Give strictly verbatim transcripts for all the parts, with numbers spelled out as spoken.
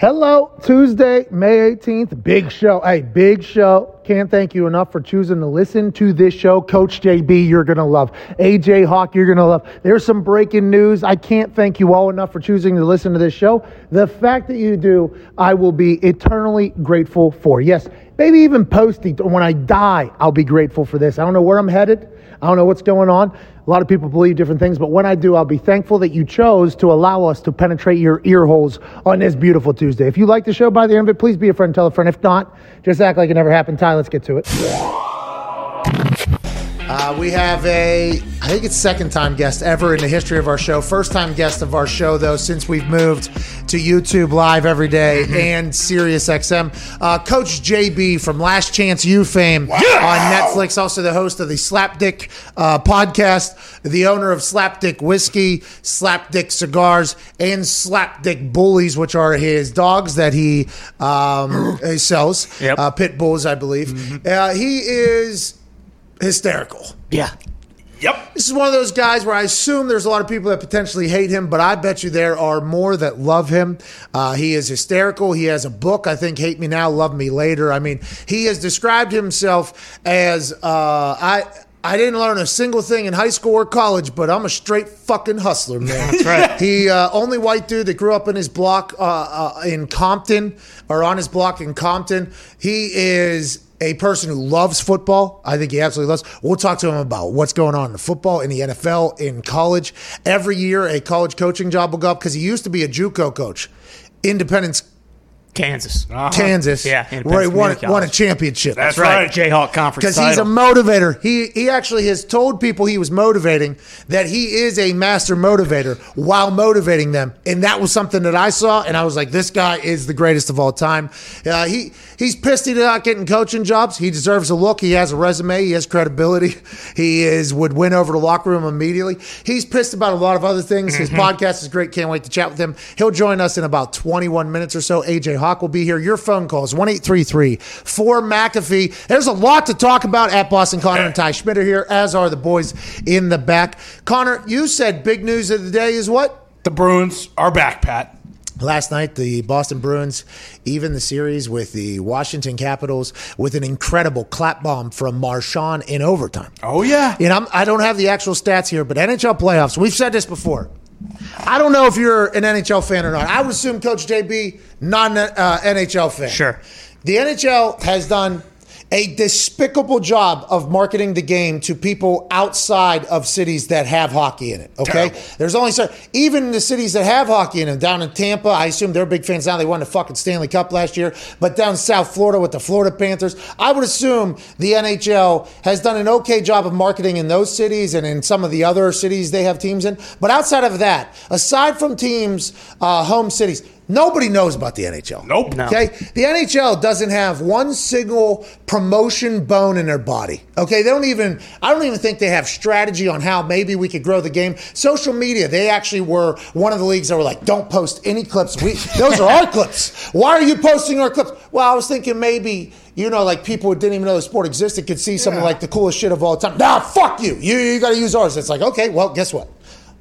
Hello, Tuesday, May eighteenth, big show. Hey, big show. Can't thank you enough for choosing to listen to this show. Coach J B, you're going to love. A J Hawk, you're going to love. There's some breaking news. I can't thank you all enough for choosing to listen to this show. The fact that you do, I will be eternally grateful for. Yes, maybe even posting when I die, I'll be grateful for this. I don't know where I'm headed. I don't know what's going on. A lot of people believe different things, but when I do, I'll be thankful that you chose to allow us to penetrate your ear holes on this beautiful Tuesday. If you like the show by the end of it, please be a friend, tell a friend. If not, just act like it never happened. Ty, let's get to it. Uh, we have a, I think it's second time guest ever in the history of our show. First time guest of our show, though, since we've moved to YouTube Live every day mm-hmm. and Sirius X M. Uh, Coach J B from Last Chance U fame wow. on Netflix, also the host of the Slapdick uh, podcast, the owner of Slapdick Whiskey, Slapdick Cigars, and Slapdick Bullies, which are his dogs that he, um, he sells. Yep. Uh, pit bulls, I believe. Mm-hmm. Uh, he is hysterical. Yeah. Yep. This is one of those guys where I assume there's a lot of people that potentially hate him, but I bet you there are more that love him. Uh, he is hysterical. He has a book, I think, Hate Me Now, Love Me Later. I mean, he has described himself as, uh, I... I didn't learn a single thing in high school or college, but I'm a straight fucking hustler, man. That's right. He, uh, only white dude that grew up in his block uh, uh, in Compton, or on his block in Compton. He is a person who loves football. I think he absolutely loves. We'll talk to him about what's going on in the football, in the N F L, in college. Every year, a college coaching job will go up because he used to be a JUCO coach. Independence Kansas. Uh-huh. Kansas. Yeah. Where he won, won a championship. That's, That's right. right. Jayhawk Conference Because he's a motivator. He he actually has told people he was motivating that he is a master motivator while motivating them. And that was something that I saw, and I was like, this guy is the greatest of all time. Uh, he He's pissed he's not getting coaching jobs. He deserves a look. He has a resume. He has credibility. He is would win over the locker room immediately. He's pissed about a lot of other things. Mm-hmm. His podcast is great. Can't wait to chat with him. He'll join us in about twenty-one minutes or so. A J Hawk will be here. Your phone calls, one eight three three, four McAfee. There's a lot to talk about at Boston Connor and Ty Schmidt are here, as are the boys in the back. Connor, you said big news of the day is what? The Bruins are back, Pat. Last night, the Boston Bruins even the series with the Washington Capitals with an incredible clap bomb from Marchand in overtime. Oh, yeah. And I'm, I don't have the actual stats here, but N H L playoffs, we've said this before. I don't know if you're an N H L fan or not. I would assume Coach J B, not an uh, N H L fan. Sure. The N H L has done a despicable job of marketing the game to people outside of cities that have hockey in it, okay? Terrible. There's only certain, even the cities that have hockey in them, down in Tampa, I assume they're big fans now. They won the fucking Stanley Cup last year. But down in South Florida with the Florida Panthers, I would assume the N H L has done an okay job of marketing in those cities and in some of the other cities they have teams in. But outside of that, aside from teams' uh, home cities, nobody knows about the N H L. Nope. No. Okay? The N H L doesn't have one single promotion bone in their body. Okay? They don't even, I don't even think they have strategy on how maybe we could grow the game. Social media, they actually were one of the leagues that were like, don't post any clips. We, those are our clips. Why are you posting our clips? Well, I was thinking maybe, you know, like people who didn't even know the sport existed could see something yeah. like the coolest shit of all time. Nah, fuck you. You, you got to use ours. It's like, okay, well, guess what?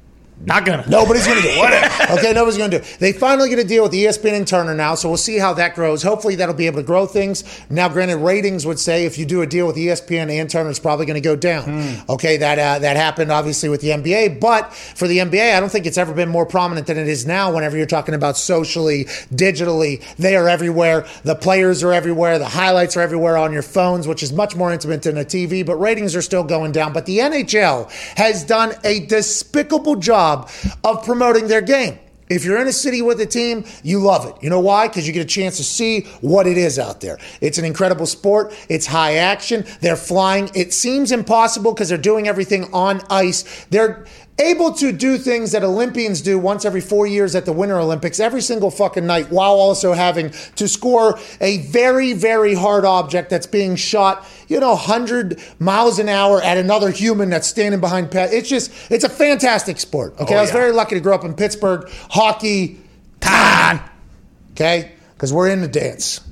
Not gonna. Nobody's gonna do it. Whatever. Okay, nobody's gonna do it. They finally get a deal with E S P N and Turner now, so we'll see how that grows. Hopefully that'll be able to grow things. Now, granted, ratings would say if you do a deal with E S P N and Turner, it's probably gonna go down. Mm. Okay, that uh, that happened obviously with the N B A, but for the N B A, I don't think it's ever been more prominent than it is now. Whenever you're talking about socially, digitally, they are everywhere. The players are everywhere. The highlights are everywhere on your phones, which is much more intimate than a T V. But ratings are still going down. But the N H L has done a despicable job of promoting their game. If you're in a city with a team, you love it. You know why? Because you get a chance to see what it is out there. It's an incredible sport. It's high action. They're flying. It seems impossible because they're doing everything on ice. They're able to do things that Olympians do once every four years at the Winter Olympics every single fucking night, while also having to score a very, very hard object that's being shot, you know, one hundred miles an hour at another human that's standing behind Pat. It's just, it's a fantastic sport. Okay, oh, I was yeah. very lucky to grow up in Pittsburgh. Hockey, time. Okay, because we're in the dance.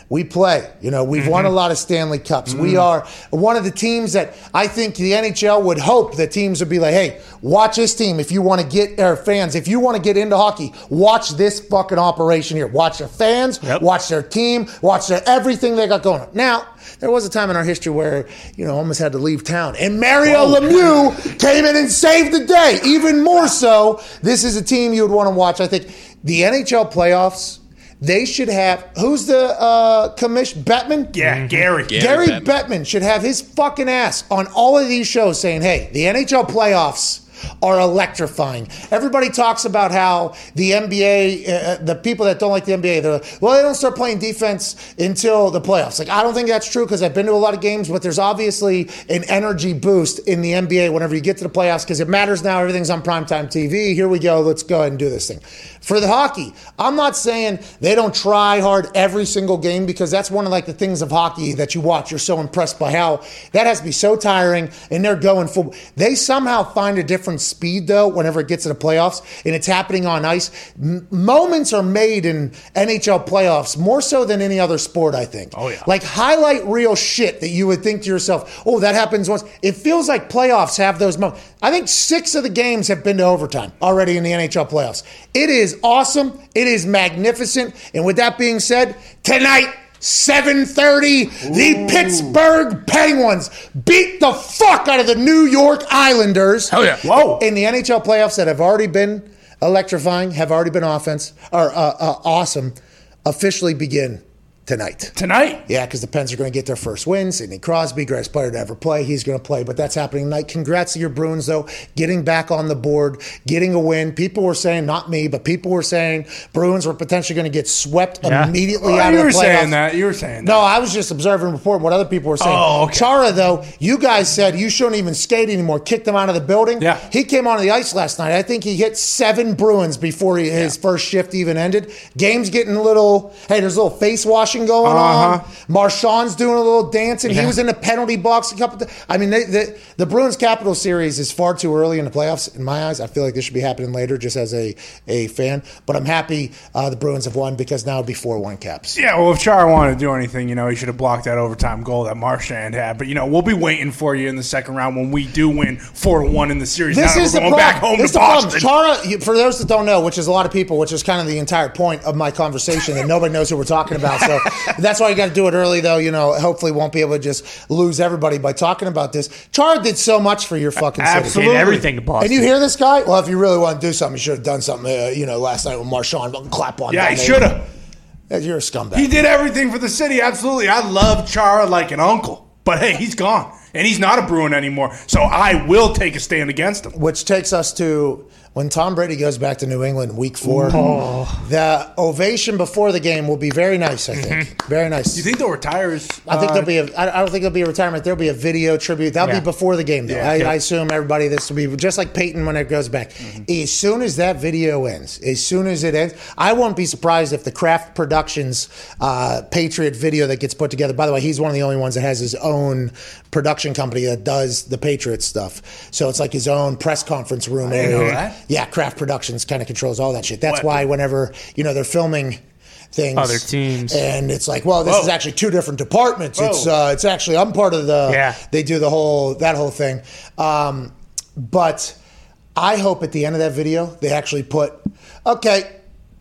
we play. You know, we've mm-hmm. won a lot of Stanley Cups. Mm. We are one of the teams that I think the N H L would hope that teams would be like, hey, watch this team if you want to get, or fans, if you want to get into hockey, watch this fucking operation here. Watch their fans, yep. watch their team, watch their everything they got going on. Now, there was a time in our history where, you know, almost had to leave town. And Mario Whoa. Lemieux came in and saved the day. Even more so, this is a team you would want to watch. I think the N H L playoffs, they should have, who's the uh, commission? Bettman? Yeah, mm-hmm. Gary. Gary, Gary Bettman. Bettman should have his fucking ass on all of these shows saying, hey, the N H L playoffs are electrifying. Everybody talks about how the N B A, uh, the people that don't like the N B A, they're like, well, they don't start playing defense until the playoffs. Like, I don't think that's true because I've been to a lot of games, but there's obviously an energy boost in the N B A whenever you get to the playoffs because it matters now. Everything's on primetime T V. Here we go. Let's go ahead and do this thing. For the hockey, I'm not saying they don't try hard every single game because that's one of like the things of hockey that you watch. You're so impressed by how that has to be so tiring and they're going full. They somehow find a different speed though whenever it gets to the playoffs and it's happening on ice. M- moments are made in N H L playoffs more so than any other sport, I think. Oh yeah. Like highlight reel shit that you would think to yourself, oh, that happens once. It feels like playoffs have those moments. I think six of the games have been to overtime already in the N H L playoffs. It is awesome. It is magnificent. And with that being said, tonight, seven thirty, the Pittsburgh Penguins beat the fuck out of the New York Islanders. Hell yeah. Whoa. In the N H L playoffs that have already been electrifying, have already been offense, or uh, uh, awesome, officially begin tonight. Tonight? Yeah, because the Pens are going to get their first win. Sidney Crosby, greatest player to ever play. He's going to play, but that's happening tonight. Congrats to your Bruins, though, getting back on the board, getting a win. People were saying, not me, but people were saying Bruins were potentially going to get swept yeah. immediately oh, out of the playoffs. You were saying that. You were saying that. No, I was just observing and reporting what other people were saying. Oh, okay. Chara, though, you guys said you shouldn't even skate anymore. Kicked him out of the building. Yeah. He came onto the ice last night. I think he hit seven Bruins before he, his yeah. first shift even ended. Game's getting a little, hey, there's a little face washing going uh-huh. on. Marchand's doing a little dancing. Yeah. He was in the penalty box a couple of I mean, they, they, the Bruins Capital series is far too early in the playoffs. In my eyes, I feel like this should be happening later just as a, a fan. But I'm happy uh, the Bruins have won because now it'd be four one Caps. Yeah, well, if Chara wanted to do anything, you know, he should have blocked that overtime goal that Marchand had. But, you know, we'll be waiting for you in the second round when we do win four to one in the series. This now is we're the going problem. back home this to Boston. Chara, for those that don't know, which is a lot of people, which is kind of the entire point of my conversation, and nobody knows who we're talking about. So that's why you got to do it early, though. You know, hopefully won't be able to just lose everybody by talking about this. Chara did so much for your fucking city. Absolutely. Everything to Boston. And you hear this guy? Well, if you really want to do something, you should have done something, uh, you know, last night with Marchand. Clap on Yeah, that he should have. You're a scumbag. He did everything for the city, absolutely. I love Chara like an uncle. But, hey, he's gone. And he's not a Bruin anymore. So I will take a stand against him. Which takes us to when Tom Brady goes back to New England week four. Oh. The ovation before the game will be very nice, I think. Mm-hmm. Very nice. Do you think they'll retire his, I think uh, there'll be a, I don't think there'll be a retirement. There'll be a video tribute. That'll yeah. be before the game, though. Yeah, I, yeah. I assume everybody, this will be just like Peyton when it goes back. Mm-hmm. As soon as that video ends, as soon as it ends, I won't be surprised if the Kraft Productions uh, Patriot video that gets put together, by the way, he's one of the only ones that has his own production company that does the Patriot stuff. So it's like his own press conference room I area. didn't know that. Yeah, Kraft Productions kind of controls all that shit. That's What? why whenever, you know, they're filming things, other teams, and it's like, well, this Whoa. is actually two different departments. Whoa. It's uh, it's actually I'm part of the. Yeah. They do the whole that whole thing, um, but I hope at the end of that video they actually put, okay,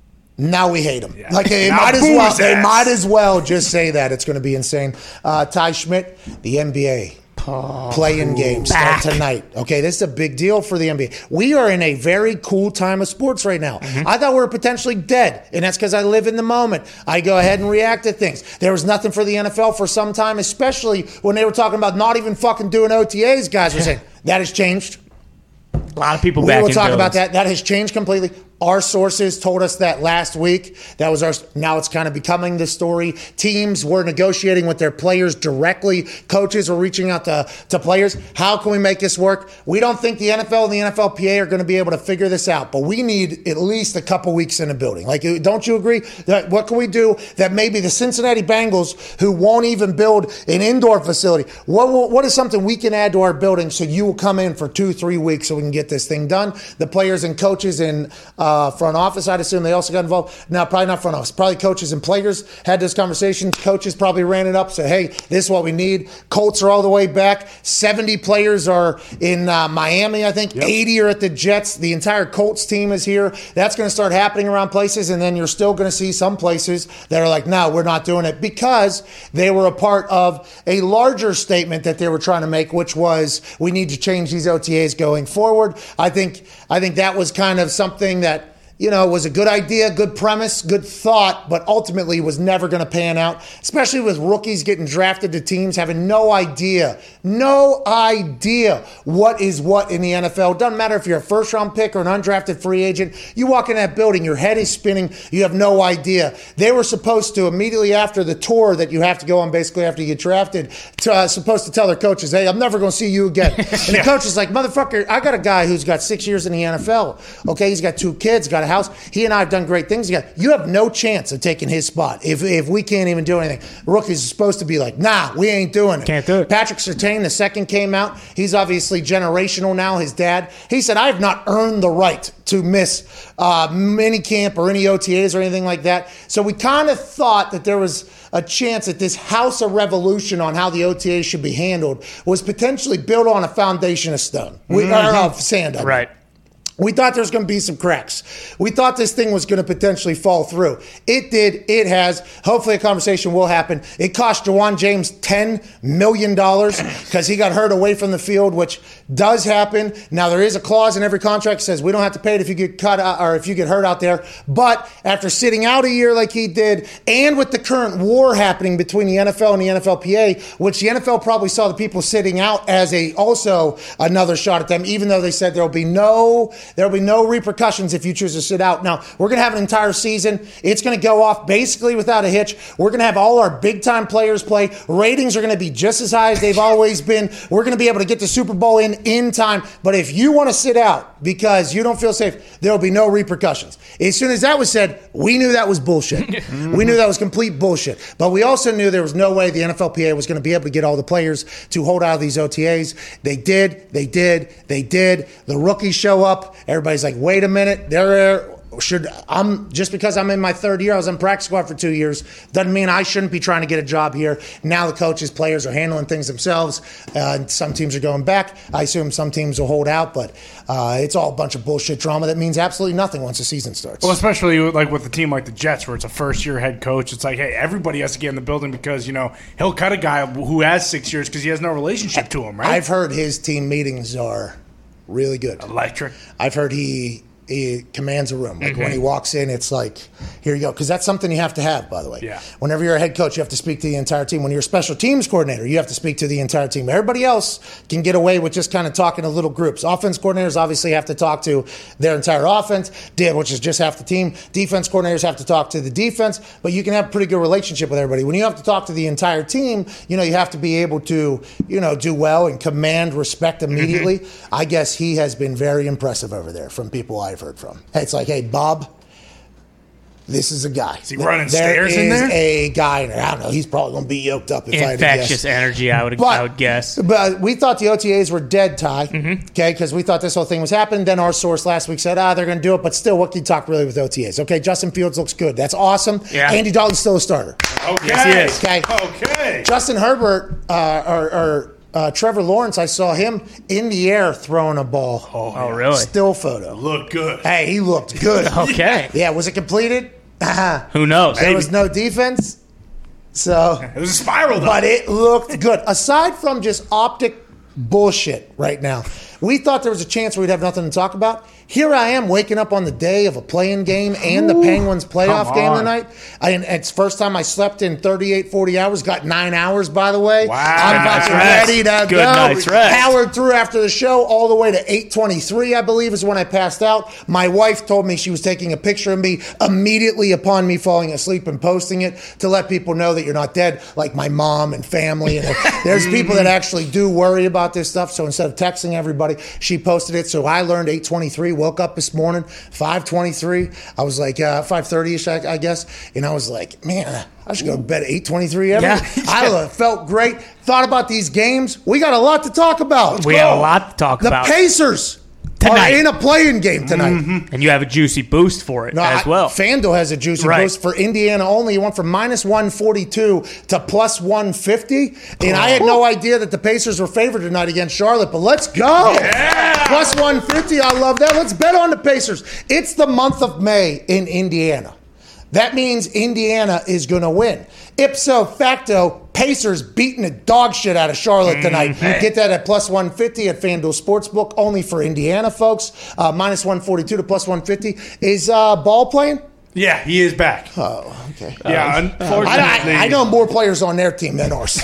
now we hate him. Yeah. Like they Now might as boo well. his They ass. might as well just say that. It's going to be insane. Uh, Ty Schmidt, the N B A. Oh, Playing games start back. tonight. Okay, this is a big deal for the N B A. We are in a very cool time of sports right now. Mm-hmm. I thought we were potentially dead, and that's because I live in the moment. I go ahead and react to things. There was nothing for the N F L for some time, especially when they were talking about not even fucking doing O T As. Guys were saying that has changed. A lot of people We back will in talk buildings. about that. That has changed completely. Our sources told us that last week. That was our. Now it's kind of becoming the story. Teams were negotiating with their players directly. Coaches were reaching out to, to players. How can we make this work? We don't think the N F L and the N F L P A are going to be able to figure this out, but we need at least a couple weeks in a building. Like, don't you agree? That what can we do that maybe the Cincinnati Bengals, who won't even build an indoor facility, what will, what is something we can add to our building so you will come in for two, three weeks so we can get this thing done? The players and coaches and uh, uh, front office, I'd assume they also got involved. Now, probably not front office. Probably coaches and players had those conversations. Coaches probably ran it up, said, hey, this is what we need. Colts are all the way back. seventy players are in uh, Miami, I think. Yep. eighty are at the Jets. The entire Colts team is here. That's going to start happening around places, and then you're still going to see some places that are like, no, we're not doing it, because they were a part of a larger statement that they were trying to make, which was we need to change these O T As going forward. I think I think that was kind of something that, you know, was a good idea, good premise, good thought, but ultimately was never going to pan out, especially with rookies getting drafted to teams having no idea, no idea what is what in the N F L. It doesn't matter if you're a first-round pick or an undrafted free agent. You walk in that building, your head is spinning, you have no idea. They were supposed to, immediately after the tour that you have to go on basically after you get drafted, to, uh, supposed to tell their coaches, hey, I'm never going to see you again. And the coach is like, motherfucker, I got a guy who's got six years in the N F L. Okay, he's got two kids, got a house. He and I have done great things together. You have no chance of taking his spot if if we can't even do anything. Rookies are supposed to be like, nah, we ain't doing it. Can't do it. Patrick Surtain, the second came out. He's obviously generational now, his dad. He said, I have not earned the right to miss uh, mini camp or any O T As or anything like that. So we kind of thought that there was a chance that this house of revolution on how the O T As should be handled was potentially built on a foundation of stone. We, mm-hmm. or of sand, I mean. Right. We thought there was going to be some cracks. We thought this thing was going to potentially fall through. It did. It has. Hopefully a conversation will happen. It cost Jawan James ten million dollars because he got hurt away from the field, which does happen. Now, there is a clause in every contract that says we don't have to pay it if you get cut out, or if you get hurt out there. But after sitting out a year like he did, and with the current war happening between the N F L and the N F L P A, which the N F L probably saw the people sitting out as a also another shot at them, even though they said there will be no... There will be no repercussions if you choose to sit out. Now, we're going to have an entire season. It's going to go off basically without a hitch. We're going to have all our big-time players play. Ratings are going to be just as high as they've always been. We're going to be able to get the Super Bowl in in time. But if you want to sit out because you don't feel safe, there will be no repercussions. As soon as that was said, we knew that was bullshit. We knew that was complete bullshit. But we also knew there was no way the N F L P A was going to be able to get all the players to hold out of these O T As. They did. They did. They did. The rookies show up. Everybody's like, wait a minute, there should I'm just because I'm in my third year, I was in practice squad for two years, doesn't mean I shouldn't be trying to get a job here. Now the coaches, players are handling things themselves. Uh, some teams are going back. I assume some teams will hold out, but uh, it's all a bunch of bullshit drama that means absolutely nothing once the season starts. Well, especially like with a team like the Jets, where it's a first-year head coach. It's like, hey, everybody has to get in the building because, you know, he'll cut a guy who has six years because he has no relationship to him, right? I've heard his team meetings are really good. Electric. I've heard he he commands a room. Like mm-hmm. when he walks in, it's like, here you go. Because that's something you have to have, by the way. Yeah. Whenever you're a head coach, you have to speak to the entire team. When you're a special teams coordinator, you have to speak to the entire team. Everybody else can get away with just kind of talking to little groups. Offense coordinators obviously have to talk to their entire offense, which is just half the team. Defense coordinators have to talk to the defense, but you can have a pretty good relationship with everybody. When you have to talk to the entire team, you know, you have to be able to, you know, do well and command respect immediately. Mm-hmm. I guess he has been very impressive over there from people I've heard from. It's like, hey, Bob, this is a guy. Is he running there stairs in there? There is a guy in there. I don't know. He's probably going to be yoked up if I had to Infectious guess. energy, I would, But- I would guess. But we thought the O T As were dead, Ty, Mm-hmm. okay, because we thought this whole thing was happening. Then our source last week said, ah, they're going to do it, but still, what can you talk really with O T As? Okay, Justin Fields looks good. That's awesome. Yeah. Andy Dalton's still a starter. Okay. Yes, he is. Okay. Okay. Justin Herbert uh, or, or uh, Trevor Lawrence, I saw him in the air throwing a ball. Oh, Oh, really? Still photo. Look good. Hey, he looked good. Okay. Yeah, was it completed? Who knows? There was no defense. So, It was a spiral, though. but it looked good. Aside from just optic bullshit right now, we thought there was a chance we'd have nothing to talk about. Here I am waking up on the day of a playing game and the Penguins playoff come game on. tonight. I, and it's the first time I slept in thirty-eight, forty hours. Got nine hours, by the way. Wow. I'm Good fucking night's rest. ready to Good go. night's rest. Powered through after the show all the way to eight twenty-three, I believe, is when I passed out. My wife told me she was taking a picture of me immediately upon me falling asleep and posting it to let people know that you're not dead, like my mom and family. And there's people that actually do worry about this stuff. So instead of texting everybody, she posted it. So I learned eight twenty-three, woke up this morning, five twenty-three. I was like, uh, five thirty-ish, I, I guess. And I was like, man, I should go to bed at eight twenty-three every Yeah. day. I felt great. Thought about these games. We got a lot to talk about. We have a lot to talk The about. Pacers Tonight. are in a playing game tonight. Mm-hmm. And you have a juicy boost for it No, as I- well. FanDuel has a juicy Right. boost for Indiana only. It went from minus one forty-two to plus one fifty. And I had no idea that the Pacers were favored tonight against Charlotte, but let's go. Yeah. Plus one fifty. I love that. Let's bet on the Pacers. It's the month of May in Indiana. That means Indiana is going to win. Ipso facto, Pacers beating the dog shit out of Charlotte tonight. Mm-hmm. Get that at plus one fifty at FanDuel Sportsbook, only for Indiana folks. Uh, minus one forty-two to plus one fifty. Is uh, Ball playing? Yeah, he is back. Oh, okay. Yeah, I, unfortunately. I, I know more players on their team than ours.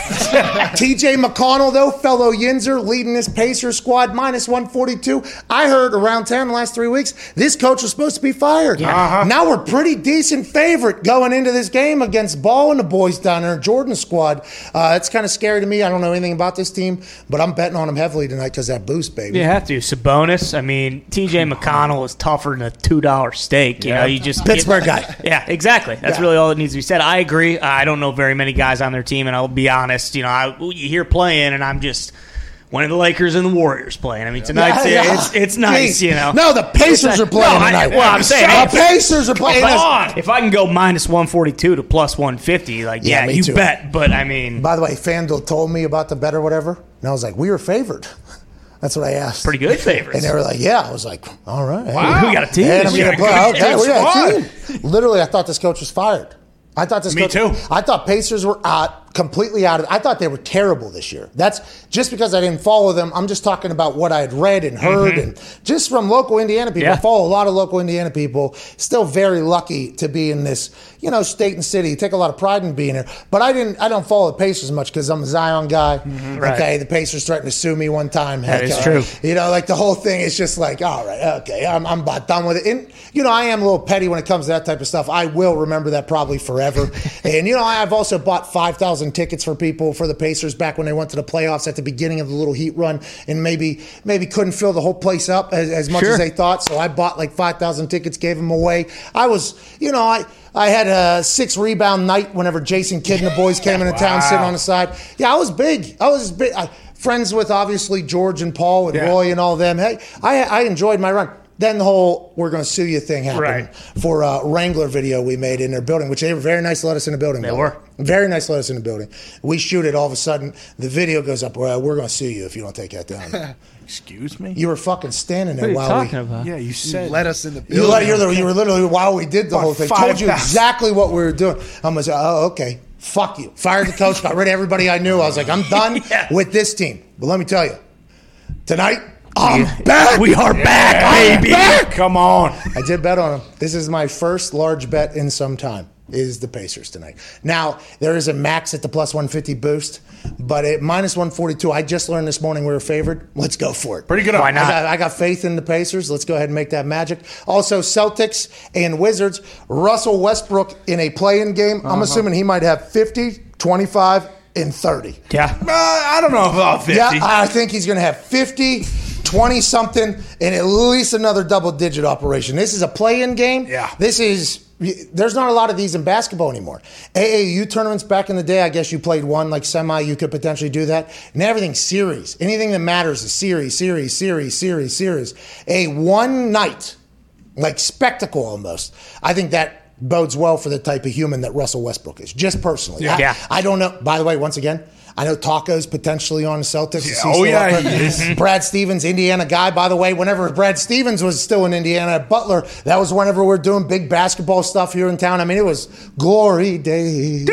T J McConnell, though, fellow Yinzer, leading this Pacers squad, minus one forty-two. I heard around town the last three weeks, this coach was supposed to be fired. Uh-huh. Now we're pretty decent favorite going into this game against Ball and the boys down there, Jordan's squad. Uh, it's kind of scary to me. I don't know anything about this team, but I'm betting on them heavily tonight because that boost, baby. You have to. Sabonis, I mean, T J McConnell is tougher than a two dollar steak. You Yeah. know, you just Pittsburgh guy. Yeah, exactly. That's Yeah. really all that needs to be said. I agree. I don't know very many guys on their team, and I'll be honest. You know, I, you hear playing, and I'm just one of the Lakers and the Warriors playing. I mean, tonight's Yeah, yeah. it's it's nice. Jeez. You know, No, the Pacers are playing No, I- tonight. well, I'm saying, the hey, Pacers are playing. if This- I, if I can go minus one forty-two to plus one fifty, like Yeah, yeah, me you too. bet. But I mean, By the way, FanDuel told me about the bet or whatever, and I was like, we were favored. That's what I asked. pretty good favorites. And they were like, yeah. I was like, all right. Wow. We got a team. And this I'm year. gonna play. Good Okay, we got a squad. team. Literally, I thought this coach was fired. I thought this Me coach, too. I thought Pacers were out, completely out of I thought they were terrible this year. That's just because I didn't follow them. I'm just talking about what I had read and heard Mm-hmm. and just from local Indiana people. Yeah. I follow a lot of local Indiana people. Still very lucky to be in this, you know, state and city. You take a lot of pride in being here. But I didn't I don't follow the Pacers much because I'm a Zion guy. Right. Okay, the Pacers threatened to sue me one time. That Heck, is uh, true. You know, like the whole thing is just like, all right, okay, I'm, I'm about done with it. And, you know, I am a little petty when it comes to that type of stuff. I will remember that probably forever. And, you know, I've also bought five thousand tickets for people for the Pacers back when they went to the playoffs at the beginning of the little heat run and maybe maybe couldn't fill the whole place up as, as much Sure. as they thought. So I bought like five thousand tickets, gave them away. I was, you know, I. I had a six rebound night whenever Jason Kidd and the boys came into town sitting on the side. Yeah, I was big. I was big. I, friends with obviously George and Paul and Yeah. Roy and all them. Hey, I, I enjoyed my run. Then the whole "we're going to sue you" thing happened Right. for a Wrangler video we made in their building, which they were very nice to let us in the building. They by the were. way. Very nice to let us in the building. We shoot it. All of a sudden, the video goes up. Well, we're going to sue you if you don't take that down. Excuse me? You were fucking standing there What are you while talking we. about? Yeah, you said. Let us in the You, building. let, you're the, you were literally while we did the About whole thing. five Told you thousand. exactly what we were doing. I was like, oh, okay. Fuck you. Fired the coach. Got rid of everybody I knew. I was like, I'm done Yeah. with this team. But let me tell you, tonight I'm back. We are back, I'm baby. back. Come on. I did bet on them. This is my first large bet in some time. Is the Pacers tonight. Now, there is a max at the plus one fifty boost, but at minus one forty-two, I just learned this morning we were favored. Let's go for it. Pretty good. Why on- not? I got, I got faith in the Pacers. Let's go ahead and make that magic. Also, Celtics and Wizards. Russell Westbrook in a play-in game. I'm assuming he might have fifty, twenty-five, and thirty. Yeah. Uh, I don't know about fifty. Yeah, I think he's going to have fifty, twenty-something, and at least another double-digit operation. This is a play-in game. Yeah. This is... There's not a lot of these in basketball anymore. A A U tournaments back in the day, I guess you played one, like semi, you could potentially do that. And everything's series. Anything that matters is series, series, series, series, series. A one night, like spectacle almost. I think that bodes well for the type of human that Russell Westbrook is, just personally. I, Yeah. I don't know. By the way, once again, I know Taco's potentially on the Celtics. Is he oh, still yeah, up there? he is. Brad Stevens, Indiana guy. By the way, whenever Brad Stevens was still in Indiana at Butler, that was whenever we we're doing big basketball stuff here in town. I mean, it was glory days.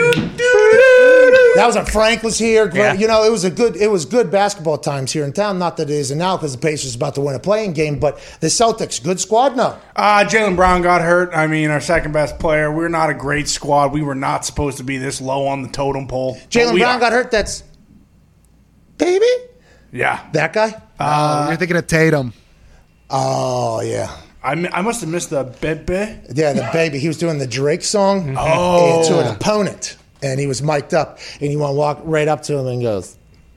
That was when Frank was here. Great- Yeah. You know, it was a good. It was good basketball times here in town. Not that it isn't now because the Pacers about to win a playing game. But the Celtics, good squad. No, Uh, Jalen Brown got hurt. I mean, our second best player. We're not a great squad. We were not supposed to be this low on the totem pole. But Jalen we Brown are. got hurt. That's baby. Yeah. That guy. Oh, you're thinking of Tatum. Oh yeah. I, mi- I must have missed the bebe. Yeah, the baby. He was doing the Drake song Oh. to an opponent, and he was mic'd up, and you want to walk right up to him and goes,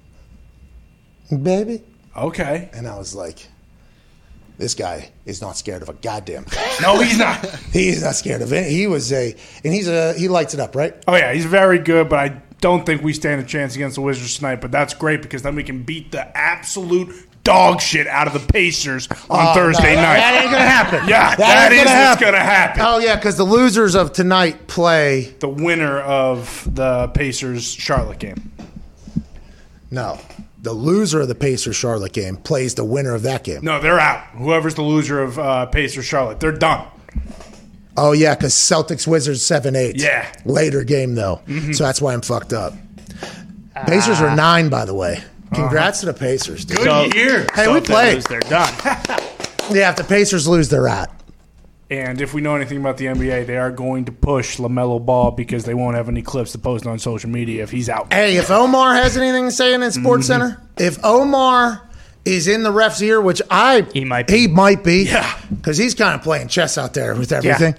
"Baby," Okay. and I was like, "This guy is not scared of a goddamn thing. No, he's not. He's not scared of it. He was a, and he's a, he lights it up, right? Oh, yeah, he's very good, but I don't think we stand a chance against the Wizards tonight. But that's great because then we can beat the absolute dog shit out of the Pacers on Oh, Thursday no, night. That ain't gonna happen. Yeah, that, that ain't is gonna what's happen. gonna happen. Oh yeah, because the losers of tonight play. The winner of the Pacers Charlotte game. No, the loser of the Pacers Charlotte game plays the winner of that game. No, they're out. Whoever's the loser of uh, Pacers Charlotte, they're done. Oh yeah, because Celtics Wizards seven eight. Yeah. Later game though, mm-hmm. so that's why I'm fucked up. Pacers are nine, by the way. Congrats uh-huh. to the Pacers, dude. Good So- year. Hey, So we if they played. lose, they're done. Yeah, if the Pacers lose, they're out. And if we know anything about the N B A, they are going to push LaMelo Ball because they won't have any clips to post on social media if he's out. Hey, if Omar has anything to say in Sports Mm-hmm. Center, if Omar is in the ref's ear, which I He might be. he might be, Yeah. because he's kind of playing chess out there with everything.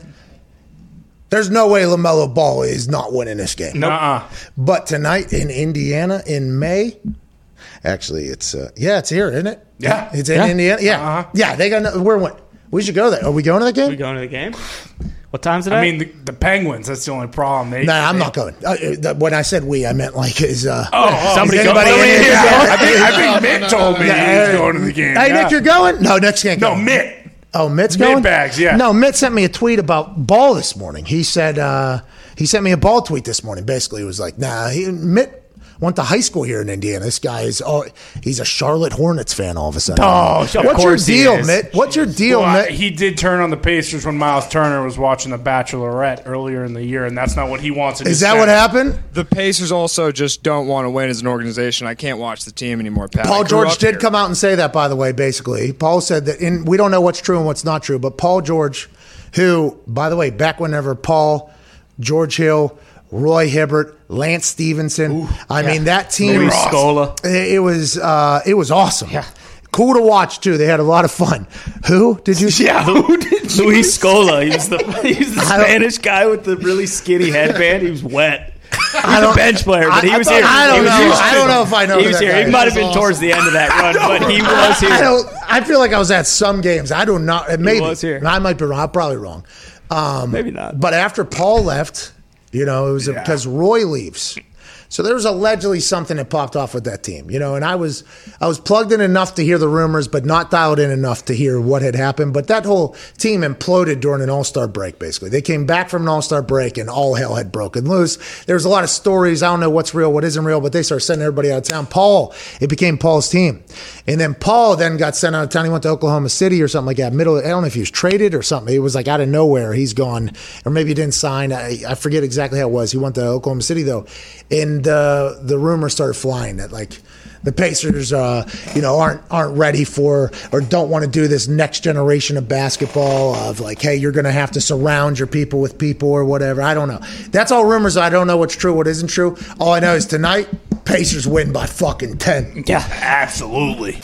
There's no way LaMelo Ball is not winning this game. Nuh-uh. But tonight in Indiana in May, actually, it's uh, yeah, it's here, isn't it? Yeah. it's in Yeah. Indiana. Yeah, Uh-huh. yeah. They got no, we're win- we should go there. Are we going to the game? We going to the game? What time's it at? I mean, the, the Penguins, that's the only problem. They, No, I'm they- not going. Uh, uh, when I said we, I meant like is uh, Oh, Somebody is go- anybody oh, in yeah, here yeah. going? I think, I think Mitt told me Yeah, he was hey. going to the game. Hey, Yeah. Nick, you're going? No, Nick's can't go. No, Mitt. Oh, Mitt's Mitt going? Bags, yeah. No, Mitt sent me a tweet about Ball this morning. He said, uh, he sent me a Ball tweet this morning. Basically, it was like, nah, he, Mitt went to high school here in Indiana. This guy is, oh, he's a Charlotte Hornets fan all of a sudden. Oh, of What's course he your deal, is. Mitt? What's your deal, Well, I- Mitt? he did turn on the Pacers when Miles Turner was watching The Bachelorette earlier in the year, and that's not what he wants. In Is his that what center. happened? The Pacers also just don't want to win as an organization. I can't watch the team anymore, Pat. I Paul grew George up did here. come out and say that, by the way, basically. Paul said that, in, we don't know what's true and what's not true, but Paul George, who, by the way, back whenever Paul, George Hill, Roy Hibbert, Lance Stevenson, I mean, that team, Luis Scola. it, it was uh, it was awesome. Cool to watch, too. They had a lot of fun. Who did you Yeah, who did you Luis Scola. He was the, he was the I don't- Spanish guy with the really skinny headband. He was wet. He was I a don't- bench player, but I- he I was thought- here. I don't He was know. here. I don't know if I know He who was that here. guy He might have is. been That's towards the end of that run, but he was here. I don't. I feel like I was at some games. I do not. Maybe was here. I might be wrong. I'm probably wrong. Um, Maybe not. But after Paul left, you know, it was Yeah. because Roy leaves. So there was allegedly something that popped off with that team, you know, and I was I was plugged in enough to hear the rumors, but not dialed in enough to hear what had happened. But that whole team imploded during an All-Star break, basically. They came back from an All-Star break and all hell had broken loose. There was a lot of stories. I don't know what's real, what isn't real, but they started sending everybody out of town. Paul, it became Paul's team. And then Paul then got sent out of town. He went to Oklahoma City or something like that. Middle, I don't know if he was traded or something. It was like out of nowhere. He's gone, or maybe he didn't sign. I, I forget exactly how it was. He went to Oklahoma City though, and uh, the rumors started flying that like the Pacers, uh, you know, aren't aren't ready for or don't want to do this next generation of basketball of like, hey, you're going to have to surround your people with people or whatever. I don't know. That's all rumors. I don't know what's true, what isn't true. All I know is tonight, Pacers win by fucking ten. Yeah. Absolutely.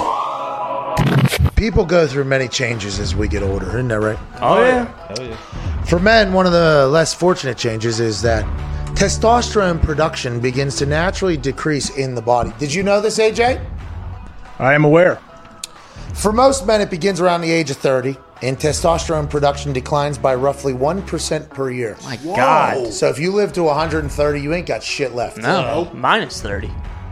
People go through many changes as we get older, isn't that right? Oh, yeah. For men, one of the less fortunate changes is that testosterone production begins to naturally decrease in the body. Did you know this, A J? I am aware. For most men, it begins around the age of thirty, and testosterone production declines by roughly one percent per year. My God. So if you live to one hundred thirty, you ain't got shit left. No. Minus thirty.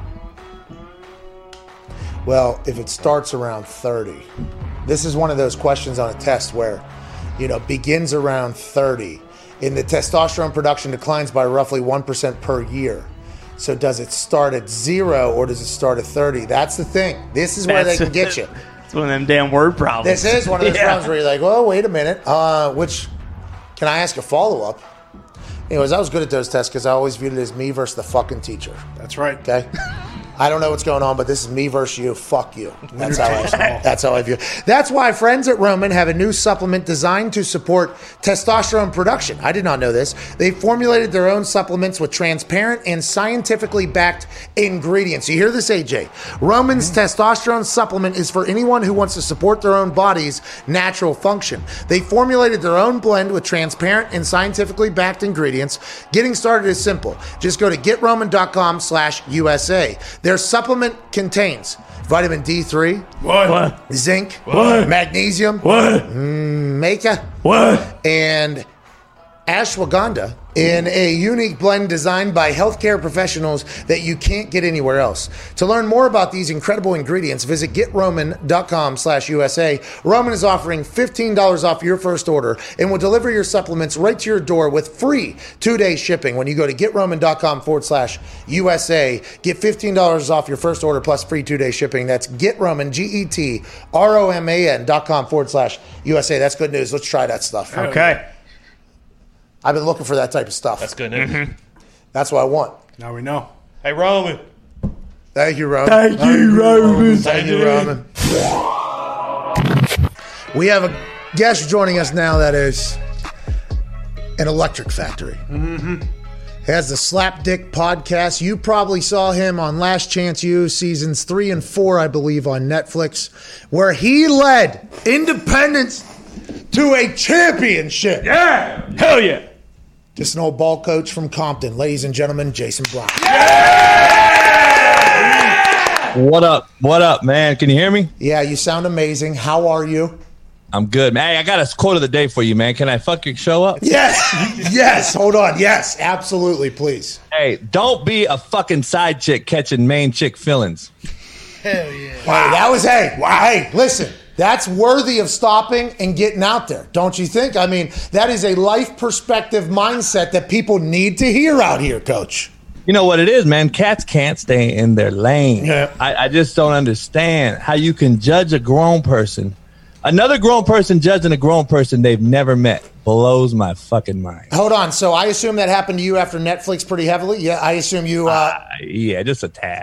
Well, if it starts around thirty, this is one of those questions on a test where, you know, begins around thirty, and the testosterone production declines by roughly one percent per year. So does it start at zero or does it start at thirty? That's the thing. This is where they That's- can get you. It's one of them damn word problems. This is one of those Yeah. problems where you're like, oh, wait a minute. Uh, which, can I ask a follow-up? Anyways, I was good at those tests because I always viewed it as me versus the fucking teacher. That's right. Okay? I don't know what's going on, but this is me versus you. Fuck you. That's how I, that's how I view it. That's why friends at Roman have a new supplement designed to support testosterone production. I did not know this. They formulated their own supplements with transparent and scientifically backed ingredients. You hear this, A J? Roman's testosterone supplement is for anyone who wants to support their own body's natural function. They formulated their own blend with transparent and scientifically backed ingredients. Getting started is simple. Just go to getroman.com slash USA. Their supplement contains vitamin D three, What? What? zinc, What? magnesium, What? maca, What? and ashwagandha in a unique blend designed by healthcare professionals that you can't get anywhere else. To learn more about these incredible ingredients, visit GetRoman.com slash USA. Roman is offering fifteen dollars off your first order and will deliver your supplements right to your door with free two-day shipping when you go to GetRoman.com forward slash USA. Get fifteen dollars off your first order plus free two-day shipping. That's GetRoman, G E T R O M A N dot com forward slash USA. That's good news. Let's try that stuff. Okay. I've been looking for that type of stuff. That's good news. Mm-hmm. That's what I want. Now we know. Hey, Roman. Thank you, Roman. Thank you, Roman. Thank you, Roman. We have a guest joining us now that is an electric factory. Mm-hmm. He has the Slap Dick podcast. You probably saw him on Last Chance U, seasons three and four, I believe, on Netflix, where he led Independence to a championship. Yeah. Hell yeah. Just an old ball coach from Compton. Ladies and gentlemen, Jason Brown. Yeah! What up? What up, man? Can you hear me? Yeah, you sound amazing. How are you? I'm good, man. Hey, I got a quote of the day for you, man. Can I fuck your show up? Yes. Yes. Hold on. Yes, absolutely. Please. Hey, don't be a fucking side chick catching main chick feelings. Hell yeah. Wow. Hey, that was, hey, wow. Hey, listen. That's worthy of stopping and getting out there, don't you think? I mean, that is a life perspective mindset that people need to hear out here, Coach. You know what it is, man? Cats can't stay in their lane. Yeah. I, I just don't understand how you can judge a grown person. Another grown person judging a grown person they've never met blows my fucking mind. Hold on. So I assume that happened to you after Netflix pretty heavily? Yeah, I assume you... Uh... Uh, yeah, just a tad.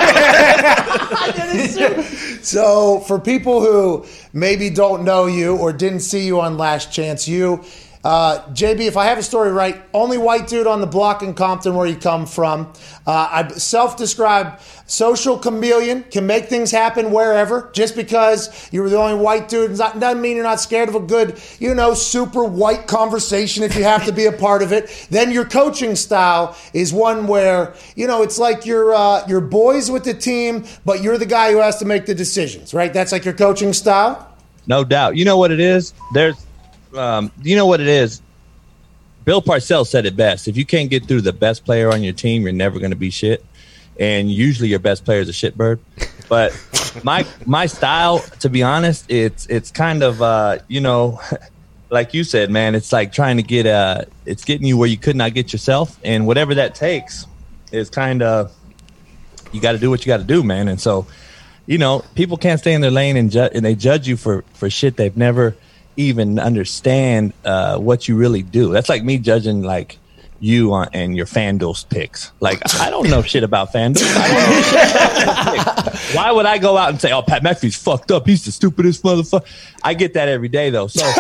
So for people who maybe don't know you or didn't see you on Last Chance U, uh, J B, if I have a story right, only white dude on the block in Compton where you come from. Uh, I self-described social chameleon, can make things happen wherever. Just because you were the only white dude doesn't mean you're not scared of a good, you know, super white conversation if you have to be a part of it. Then your coaching style is one where, you know, it's like you're, uh, you're boys with the team, but you're the guy who has to make the decisions, right? That's like your coaching style? No doubt. You know what it is? There's, um, you know what it is? Bill Parcells said it best. If you can't get through the best player on your team, you're never going to be shit. And usually your best player is a shitbird. But my my style, to be honest, it's it's kind of, uh, you know, like you said, man, it's like trying to get, uh, it's getting you where you could not get yourself. And whatever that takes is kind of, you got to do what you got to do, man. And so, you know, people can't stay in their lane and, ju- and they judge you for, for shit they've never even understand uh, what you really do. That's like me judging, like, you on, and your FanDuel picks. Like, I don't know shit about FanDuel. I don't know shit about picks. Why would I go out and say, oh, Pat McAfee's fucked up. He's the stupidest motherfucker. I get that every day, though. So, you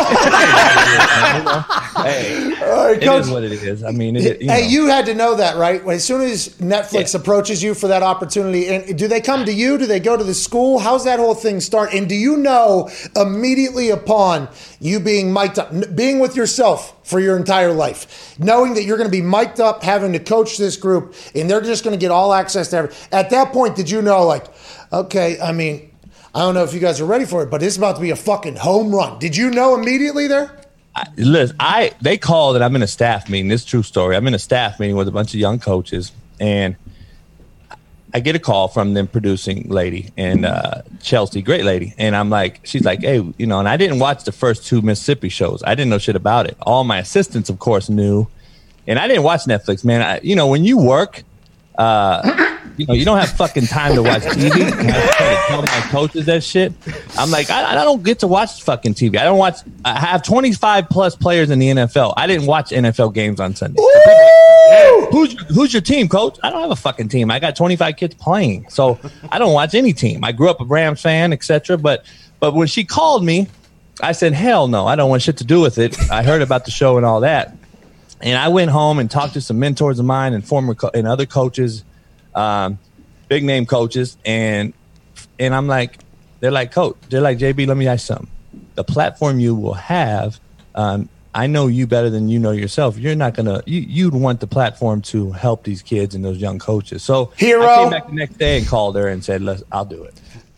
know, hey, right, it Coach, is what it is. I mean, it, you hey, know. you had to know that, right? As soon as Netflix yeah. approaches you for that opportunity, and do they come to you? Do they go to the school? How's that whole thing start? And do you know immediately upon you being mic'd up, being with yourself for your entire life, knowing that you're going to be mic'd up, having to coach this group, and they're just going to get all access to everything. At that point, did you know, like, okay, I mean, I don't know if you guys are ready for it, but it's about to be a fucking home run. Did you know immediately there? I, listen, I they called and I'm in a staff meeting. This is a true story. I'm in a staff meeting with a bunch of young coaches, and I get a call from them producing lady and uh, Chelsea, great lady. And I'm like, she's like, hey, you know, and I didn't watch the first two Mississippi shows. I didn't know shit about it. All my assistants, of course, knew. And I didn't watch Netflix, man. I, you know, when you work, uh, you know, you don't have fucking time to watch T V. And I try to tell my coaches that shit. I'm like, I, I don't get to watch fucking T V. I don't watch. I have twenty-five plus players in the N F L. I didn't watch N F L games on Sunday. Who's your, who's your team, coach? I don't have a fucking team. I got twenty-five kids playing, so I don't watch any team. I grew up a Rams fan, et cetera. But but when she called me, I said, hell no, I don't want shit to do with it. I heard about the show and all that, and I went home and talked to some mentors of mine and former co- and other coaches, um, big name coaches, and and I'm like, they're like, coach, they're like, J B, let me ask you something. The platform you will have. Um, I know you better than you know yourself. You're not gonna. You, you'd want the platform to help these kids and those young coaches. So Hero. I came back the next day and called her and said, Let's, "I'll do it."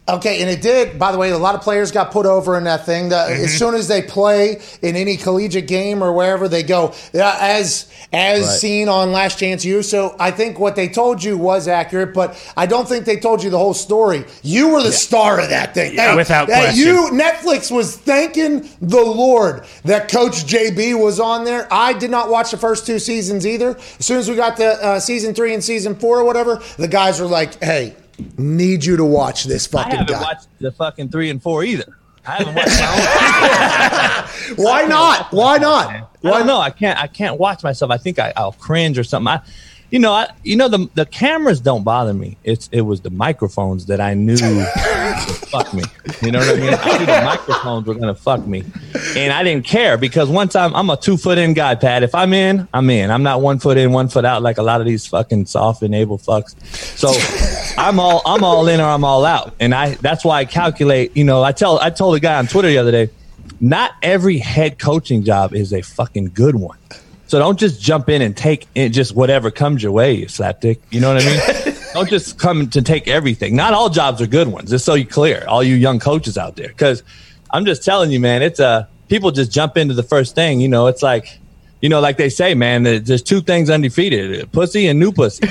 Okay, and it did. By the way, a lot of players got put over in that thing. The, mm-hmm. As soon as they play in any collegiate game or wherever they go, uh, as as right. seen on Last Chance U. So I think what they told you was accurate, but I don't think they told you the whole story. You were the yeah. star of that thing. Yeah, hey, without hey, question. You, Netflix was thanking the Lord that Coach J B was on there. I did not watch the first two seasons either. As soon as we got to uh, season three and season four or whatever, the guys were like, hey, need you to watch this fucking guy. I haven't guy. watched the fucking three and four either. I haven't watched my own. Why not? Why not? Why I don't know. I can't. I can't watch myself. I think I, I'll cringe or something. I, you know, I, you know, the the cameras don't bother me. It's it was the microphones that I knew would fuck me. You know what I mean? I knew the microphones were gonna fuck me, and I didn't care because once I'm I'm a two foot in guy, Pat. If I'm in, I'm in. I'm not one foot in, one foot out like a lot of these fucking soft enabled fucks. So I'm all I'm all in or I'm all out, and I that's why I calculate. You know, I tell I told a guy on Twitter the other day, not every head coaching job is a fucking good one. So don't just jump in and take it, just whatever comes your way, you slapdick. You know what I mean? Don't just come to take everything. Not all jobs are good ones, just so you're clear, all you young coaches out there. Because I'm just telling you, man, it's uh, people just jump into the first thing. You know, it's like, you know, like they say, man, there's two things undefeated, pussy and new pussy.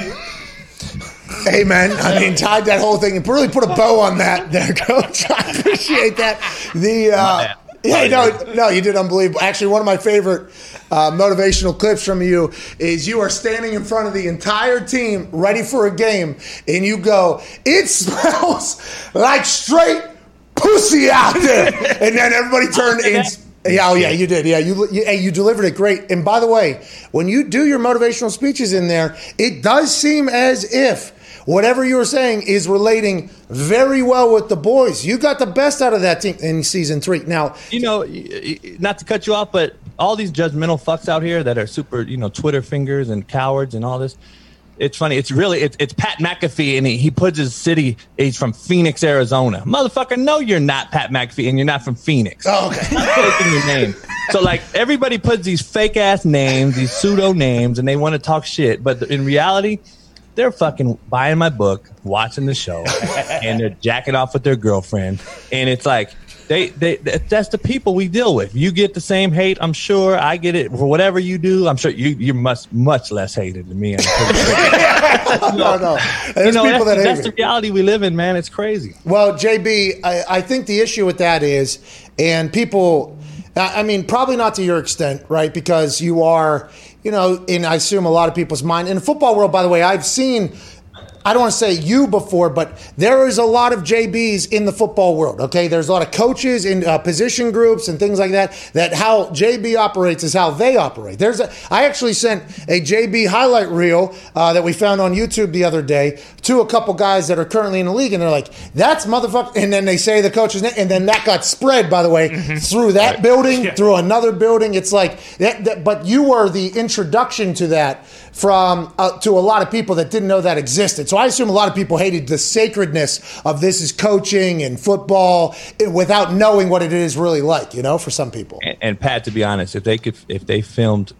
Hey, man, I mean, tied that whole thing and really put a bow on that there, Coach. I appreciate that. The uh, yeah, no, no, you did unbelievable. Actually, one of my favorite uh, motivational clips from you is you are standing in front of the entire team ready for a game, and you go, "It smells like straight pussy out there," and then everybody turned and. Yeah, oh yeah, you did. Yeah, you, you you delivered it great. And by the way, when you do your motivational speeches in there, it does seem as if whatever you were saying is relating very well with the boys. You got the best out of that team in season three. Now, you know, not to cut you off, but all these judgmental fucks out here that are super, you know, Twitter fingers and cowards and all this. It's funny. It's really, it's, it's Pat McAfee, and he, he puts his city, he's from Phoenix, Arizona. Motherfucker, no, you're not Pat McAfee, and you're not from Phoenix. Oh, okay. I'm taking your name. So, like, everybody puts these fake-ass names, these pseudo-names, and they want to talk shit. But in reality, they're fucking buying my book, watching the show, and they're jacking off with their girlfriend. And it's like, They, they, that's the people we deal with. You get the same hate, I'm sure. I get it for whatever you do. I'm sure you, you're much, much less hated than me. no, no. There's you know, people that's, that that's hate the me. reality we live in, man. It's crazy. Well, J B, I, I think the issue with that is, and people, I mean, probably not to your extent, right? Because you are, you know, in I assume a lot of people's mind. In the football world, by the way, I've seen. I don't want to say you before, but there is a lot of J Bs in the football world, okay? There's a lot of coaches in uh, position groups and things like that, that how J B operates is how they operate. There's a, I actually sent a J B highlight reel uh, that we found on YouTube the other day to a couple guys that are currently in the league, and they're like, that's motherfucker, and then they say the coach's name, and then that got spread, by the way, mm-hmm. through that right. building, yeah. through another building. It's like, that, that, but you were the introduction to that from uh, to a lot of people that didn't know that existed. So I assume a lot of people hated the sacredness of this is coaching and football without knowing what it is really like, you know, for some people. And, and Pat, to be honest, if they could, if they filmed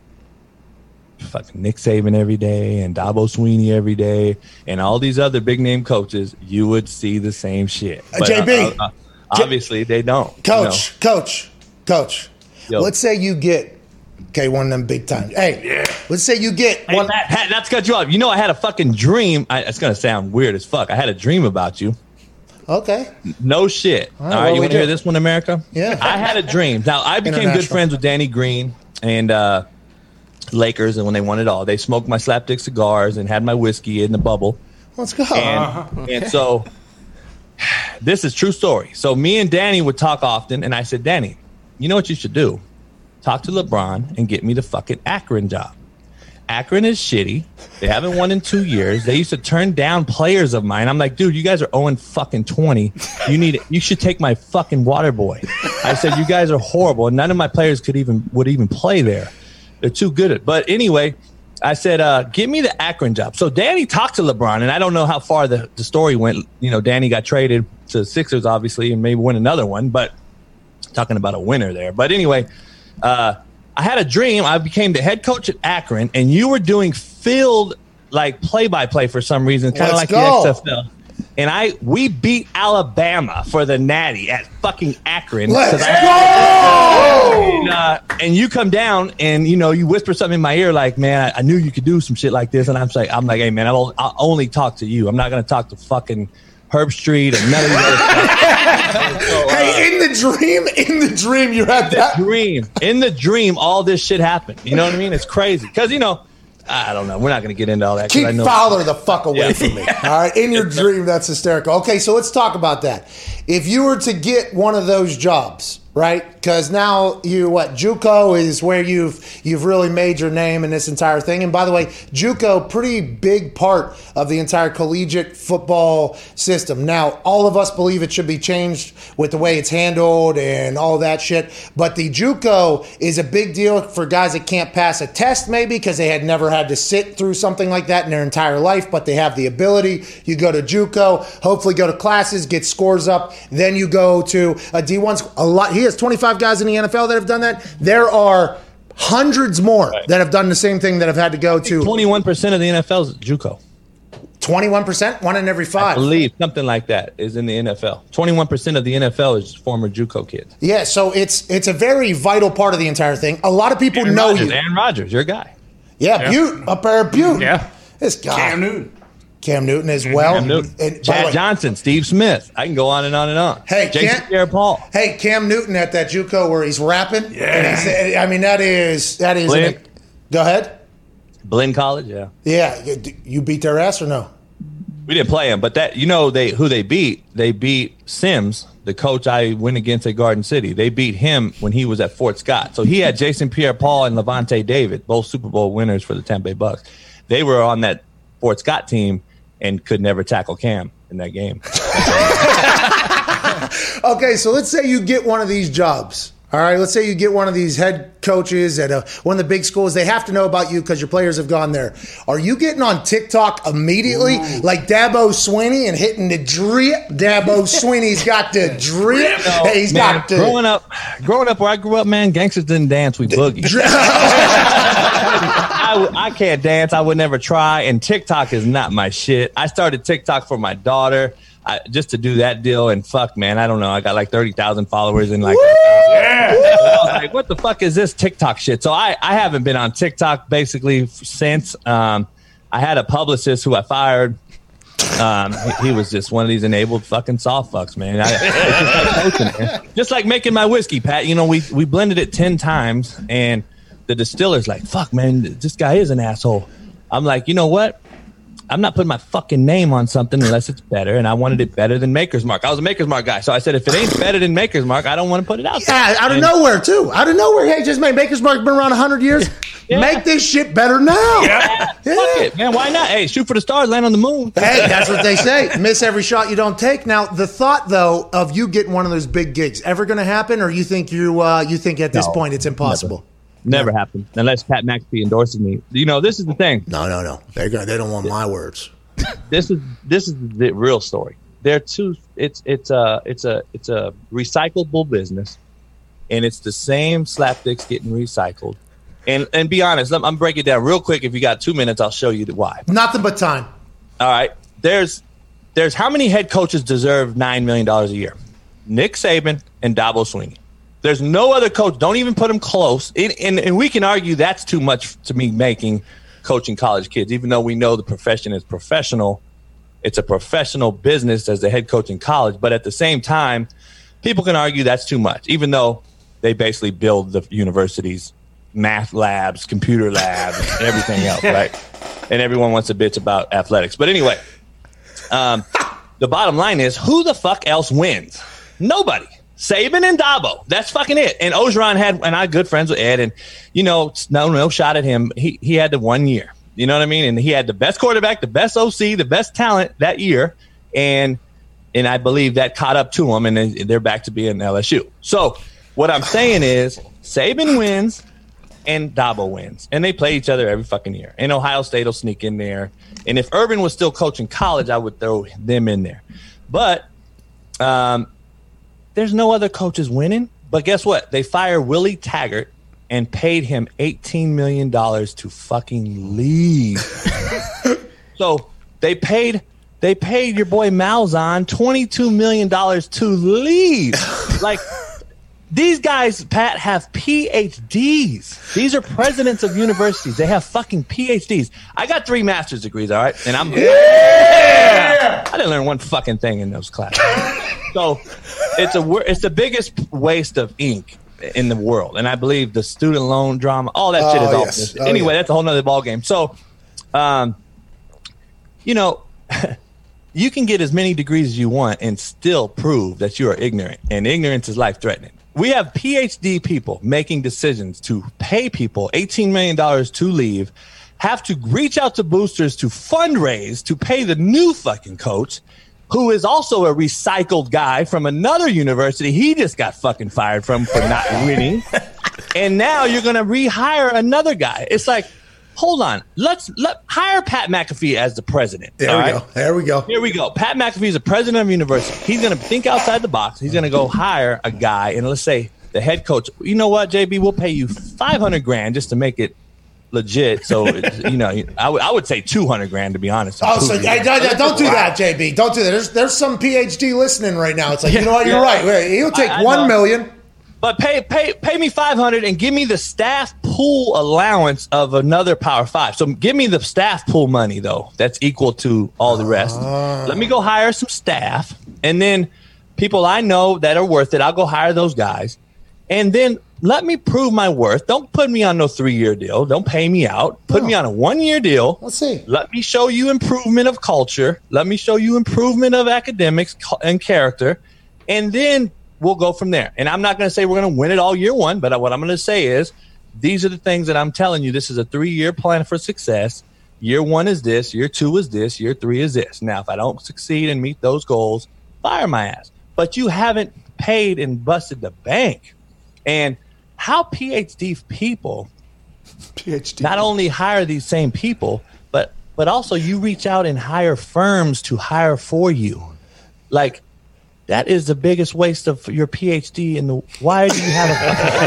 fucking Nick Saban every day and Dabo Sweeney every day and all these other big name coaches, you would see the same shit. But, uh, J B, uh, uh, obviously they don't. Coach, you know? coach, coach. Yo. Let's say you get. Okay, one of them big time. Hey, yeah. let's say you get hey, one. Pat, Pat, not to cut you off. You know, I had a fucking dream. I, it's going to sound weird as fuck. I had a dream about you. Okay. No shit. All All right, right, well, you want we to hear do. this one, America? Yeah. I had a dream. Now, I became good friends with Danny Green and uh, Lakers, and when they won it all, they smoked my slapdick cigars and had my whiskey in the bubble. Let's go. And, uh-huh. and so, this is true story. So, me and Danny would talk often, and I said, Danny, you know what you should do? Talk to LeBron and get me the fucking Akron job. Akron is shitty. They haven't won in two years. They used to turn down players of mine. I'm like, dude, you guys are oh and fucking twenty. You need you should take my fucking water boy. I said, you guys are horrible. And none of my players could even would even play there. They're too good at it. But anyway, I said, uh, give me the Akron job. So Danny talked to LeBron, and I don't know how far the, the story went. You know, Danny got traded to the Sixers, obviously, and maybe win another one. But talking about a winner there. But anyway, Uh, I had a dream. I became the head coach at Akron, and you were doing field like play-by-play for some reason, kind of like go. the X F L. and I we beat Alabama for the Natty at fucking Akron. Let's I, go! And, uh, and you come down and you know you whisper something in my ear like, "Man, I, I knew you could do some shit like this," and I'm like, "I'm like, hey man, I'll, I'll only talk to you. I'm not gonna talk to fucking Herb Street and none of these other stuff." So, uh, Hey, in the dream, in the dream, you had that. dream in the dream, all this shit happened. You know what I mean? It's crazy because you know. I don't know. We're not going to get into all that. Keep I know. Fowler the fuck away Yeah. from me. All right. In your dream, that's hysterical. Okay, so let's talk about that. If you were to get one of those jobs, right? Because now you what? JUCO is where you've you've really made your name in this entire thing. And by the way, JUCO, pretty big part of the entire collegiate football system. Now, all of us believe it should be changed with the way it's handled and all that shit. But the JUCO is a big deal for guys that can't pass a test, maybe because they had never had to sit through something like that in their entire life, but they have the ability. You go to JUCO, hopefully go to classes, get scores up, then you go to a D one. A lot. He has twenty-five guys in the N F L that have done that. There are hundreds more Right. that have done the same thing that have had to go to twenty-one percent of the N F L is JUCO. twenty-one percent, one in every I five. believe something like that is in the N F L. twenty-one percent of the N F L is former JUCO kids. Yeah, so it's it's a very vital part of the entire thing. A lot of people Aaron know Rodgers, you. Aaron Rodgers, your guy. Yeah, Butte, up there at Butte. Yeah. This guy. Cam Newton. Cam Newton as well. Cam Newton. And by the Chad way- Johnson, Steve Smith. I can go on and on and on. Hey, Jason Cam- Pierre-Paul. Hey, Cam Newton at that JUCO where he's rapping. Yeah. And he's, I mean, that is that is. Blinn. Go ahead. Blinn College, yeah. Yeah, you beat their ass or no? We didn't play him, but that you know they who they beat. They beat Sims, the coach I went against at Garden City. They beat him when he was at Fort Scott. So he had Jason Pierre-Paul and Levante David, both Super Bowl winners for the Tampa Bay Bucks. They were on that Fort Scott team and could never tackle Cam in that game. Okay, so let's say you get one of these jobs. All right, let's say you get one of these head coaches at a, one of the big schools. They have to know about you because your players have gone there. Are you getting on TikTok immediately Ooh. like Dabo Swinney and hitting the drip? Dabo Swinney's got the drip. Hey, he's Man, got the growing up, growing up where I grew up, man, gangsters didn't dance. We boogie. I, w- I can't dance. I would never try. And TikTok is not my shit. I started TikTok for my daughter I, just to do that deal. And fuck, man, I don't know. I got like thirty thousand followers and like, Yeah. I was like, what the fuck is this TikTok shit? So I, I haven't been on TikTok basically since. Um, I had a publicist who I fired. Um, he, he was just one of these enabled fucking soft fucks, man. I, it's just, like coaching, man. Just like making my whiskey, Pat. You know, we we blended it ten times, and the distiller's like, "Fuck, man, this guy is an asshole." I'm like, you know what? I'm not putting my fucking name on something unless it's better, and I wanted it better than Maker's Mark. I was a Maker's Mark guy, so I said, if it ain't better than Maker's Mark, I don't want to put it out there. Yeah, out of And- nowhere too. Out of nowhere. Hey, just make Maker's Mark been around one hundred years. Yeah. Make this shit better now. Yeah. Fuck it, man. Why not? Hey, shoot for the stars, land on the moon. Hey, that's what they say. Miss every shot you don't take. Now, the thought though of you getting one of those big gigs ever going to happen, or you think you uh, you think at this No, point it's impossible? Never happened unless Pat McAfee endorses me. You know, this is the thing. No, no, no. They're gonna, they don't want my words. This is this is the real story. They're two. It's it's a it's a it's a recyclable business, and it's the same slapdicks getting recycled. And and be honest, I'm, I'm breaking it down real quick. If you got two minutes, I'll show you the why. Nothing but time. All right. There's there's how many head coaches deserve nine million dollars a year? Nick Saban and Dabo Swinney. There's no other coach. Don't even put them close. And, and, and we can argue that's too much to me making coaching college kids, even though we know the profession is professional. It's a professional business as the head coach in college. But at the same time, people can argue that's too much, even though they basically build the universities, math labs, computer labs, everything else, right? And everyone wants to bitch about athletics. But anyway, um, the bottom line is, who the fuck else wins? Nobody. Saban and Dabo. That's fucking it. And Ogeron had, and I'm good friends with Ed, and, you know, no no shot at him. He he had the one year. You know what I mean? And he had the best quarterback, the best O C, the best talent that year. And and I believe that caught up to him, and then they're back to being L S U. So what I'm saying is, Saban wins and Dabo wins. And they play each other every fucking year. And Ohio State will sneak in there. And if Urban was still coaching college, I would throw them in there. But um, there's no other coaches winning. But guess what? They fire Willie Taggart and paid him eighteen million dollars to fucking leave. So they paid they paid your boy Malzahn twenty-two million dollars to leave. Like, these guys, Pat, have P H Ds. These are presidents of universities. They have fucking P H Ds. I got three master's degrees, all right? And I'm yeah! I didn't learn one fucking thing in those classes. So it's a it's the biggest waste of ink in the world. And I believe the student loan drama, all that shit oh, is all yes. oh, yeah. anyway, that's a whole nother ballgame. So, um, you know, you can get as many degrees as you want and still prove that you are ignorant. And ignorance is life-threatening. We have P H D people making decisions to pay people eighteen million dollars to leave, have to reach out to boosters to fundraise to pay the new fucking coach, who is also a recycled guy from another university he just got fucking fired from for not winning. And now you're going to rehire another guy. It's like, hold on. Let's let hire Pat McAfee as the president. There we right? go. There we go. Here we go. Pat McAfee is the president of a university. He's going to think outside the box. He's going to go hire a guy, and let's say the head coach. You know what, J B? We'll pay you five hundred grand just to make it legit. So you know, I, w- I would say two hundred grand to be honest. Oh, so hey, don't, don't do that, J B. Don't do that. There's there's some P H D listening right now. It's like, you know what? You're yeah. right. He'll take I, I one know. million. But pay pay pay me five hundred and give me the staff pool allowance of another Power Five. So give me the staff pool money though. That's equal to all the rest. Uh. Let me go hire some staff, and then people I know that are worth it, I'll go hire those guys, and then let me prove my worth. Don't put me on no three-year deal. Don't pay me out. Put oh. me on a one-year deal. Let's see. Let me show you improvement of culture. Let me show you improvement of academics and character, and then we'll go from there. And I'm not going to say we're going to win it all year one, but what I'm going to say is these are the things that I'm telling you. This is a three-year plan for success. Year one is this. Year two is this. Year three is this. Now, if I don't succeed and meet those goals, fire my ass. But you haven't paid and busted the bank. And how P H D people P H D. not only hire these same people, but but also you reach out and hire firms to hire for you. Like, that is the biggest waste of your P H D. In the why do you have a?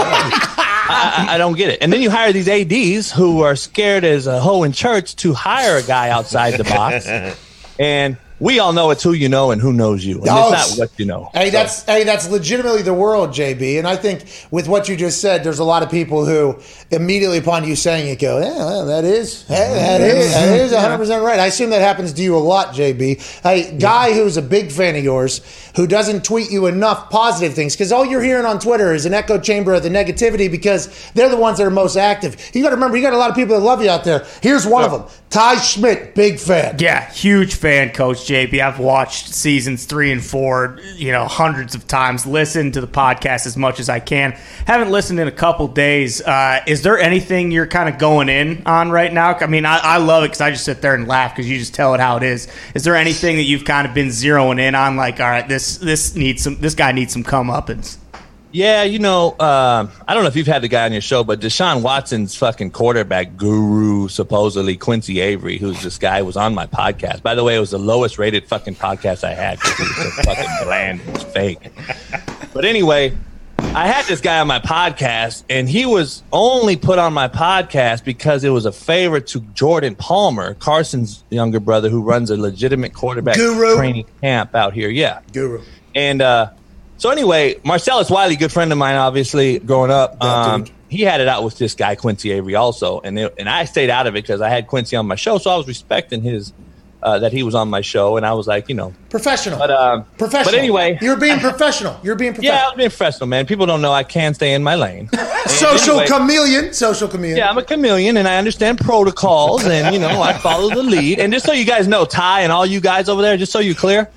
I, I don't get it. And then you hire these A Ds who are scared as a hoe in church to hire a guy outside the box, and we all know it's who you know and who knows you, and oh, it's not what you know. Hey, so. that's hey, that's legitimately the world, J B. And I think with what you just said, there's a lot of people who immediately upon you saying it go, yeah, well, that is, hey, that is, that is one hundred percent right. I assume that happens to you a lot, J B. Hey, guy yeah. who's a big fan of yours, who doesn't tweet you enough positive things, because all you're hearing on Twitter is an echo chamber of the negativity, because they're the ones that are most active. You got to remember, you got a lot of people that love you out there. Here's one yeah. of them, Ty Schmidt, big fan. Yeah, huge fan, Coach J B. I've watched seasons three and four, you know, hundreds of times. Listened to the podcast as much as I can. Haven't listened in a couple days. Uh, is there anything you're kind of going in on right now? I mean, I, I love it because I just sit there and laugh because you just tell it how it is. Is there anything that you've kind of been zeroing in on? Like, all right, this this needs some. This guy needs some comeuppance. Yeah, you know, uh, I don't know if you've had the guy on your show, but Deshaun Watson's fucking quarterback guru, supposedly Quincy Avery, who's this guy who was on my podcast. By the way, it was the lowest rated fucking podcast I had because it was so fucking bland. It was fake. But anyway, I had this guy on my podcast, and he was only put on my podcast because it was a favor to Jordan Palmer, Carson's younger brother, who runs a legitimate quarterback guru. training camp out here. Yeah. Guru. And, uh, So anyway, Marcellus Wiley, good friend of mine, obviously, growing up, um, he had it out with this guy, Quincy Avery, also. And it, and I stayed out of it because I had Quincy on my show, so I was respecting his uh, that he was on my show. And I was like, you know. Professional. But, um, professional. But anyway. You're being professional. You're being professional. Yeah, I was being professional, man. People don't know I can stay in my lane. Social anyway, chameleon. Social chameleon. Yeah, I'm a chameleon, and I understand protocols, and, you know, I follow the lead. And just so you guys know, Ty and all you guys over there, just so you're clear,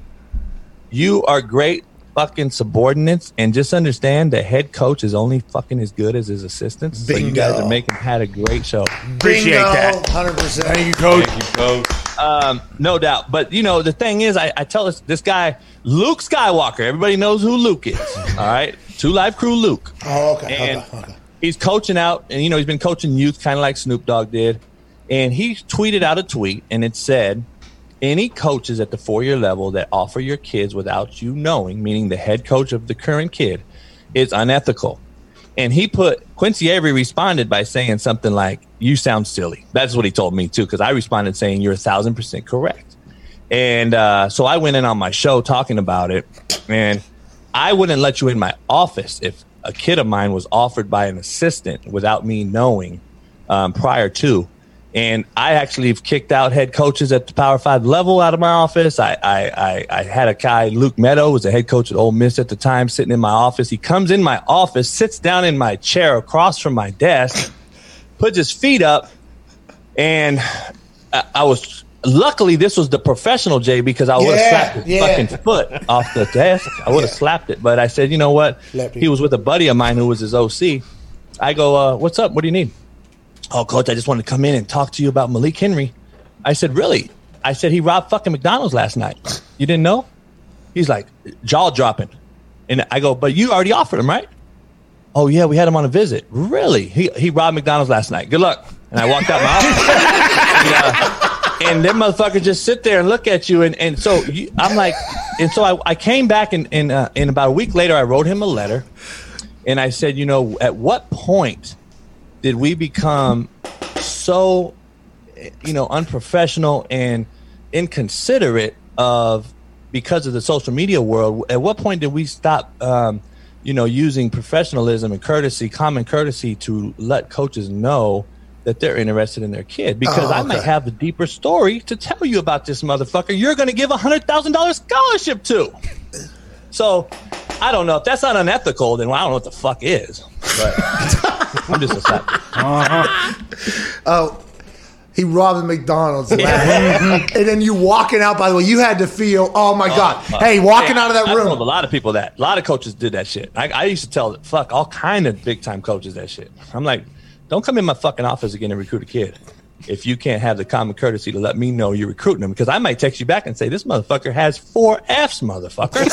you are great fucking subordinates, and just understand the head coach is only fucking as good as his assistants. Bingo. So you guys are making Pat a great show. Appreciate Bingo. that. one hundred percent. Thank you, Coach. Thank you, Coach. Um, no doubt. But, you know, the thing is, I, I tell this, this guy, Luke Skywalker, everybody knows who Luke is, all right? Two Live Crew Luke. Oh, okay. And okay, okay. he's coaching out, and, you know, he's been coaching youth kind of like Snoop Dogg did. And he tweeted out a tweet, and it said, any coaches at the four-year level that offer your kids without you knowing, meaning the head coach of the current kid, is unethical. And he put, Quincy Avery responded by saying something like, you sound silly. That's what he told me, too, because I responded saying, you're a thousand percent correct. And uh, so I went in on my show talking about it, and I wouldn't let you in my office if a kid of mine was offered by an assistant without me knowing um, prior to. And I actually have kicked out head coaches at the Power Five level out of my office. I I, I, I had a guy, Luke Meadow, was the head coach at Ole Miss at the time, sitting in my office. He comes in my office, sits down in my chair across from my desk, puts his feet up, and I, I was luckily this was the professional Jay, because I would have Yeah, slapped his yeah. fucking foot off the desk. I would have Yeah. slapped it, but I said, you know what? Lefty. He was with a buddy of mine who was his O C. I go, uh, what's up? What do you need? Oh, coach, I just wanted to come in and talk to you about Malik Henry. I said, really? I said, he robbed fucking McDonald's last night. You didn't know? He's like, jaw dropping. And I go, but you already offered him, right? Oh, yeah, we had him on a visit. Really? He he robbed McDonald's last night. Good luck. And I walked out my office. and, uh, and them motherfuckers just sit there and look at you. And, and so you, I'm like, and so I, I came back, and, and, uh, and about a week later, I wrote him a letter. And I said, you know, at what point did we become so, you know, unprofessional and inconsiderate of, because of the social media world? At what point did we stop, um, you know, using professionalism and courtesy, common courtesy, to let coaches know that they're interested in their kid? Because Oh, I okay. might have the deeper story to tell you about this motherfucker you're going to give a one hundred thousand dollars scholarship to. So I don't know. If that's not unethical, then well, I don't know what the fuck is. But I'm just a sap. Oh, he robbed McDonald's. and then you walking out, by the way, you had to feel, oh my God. Hey, walking Hey, out of that I room. told a lot of people that. A lot of coaches did that shit. I, I used to tell, fuck, all kind of big-time coaches that shit. I'm like, don't come in my fucking office again and recruit a kid if you can't have the common courtesy to let me know you're recruiting him, because I might text you back and say, this motherfucker has four Fs, motherfucker.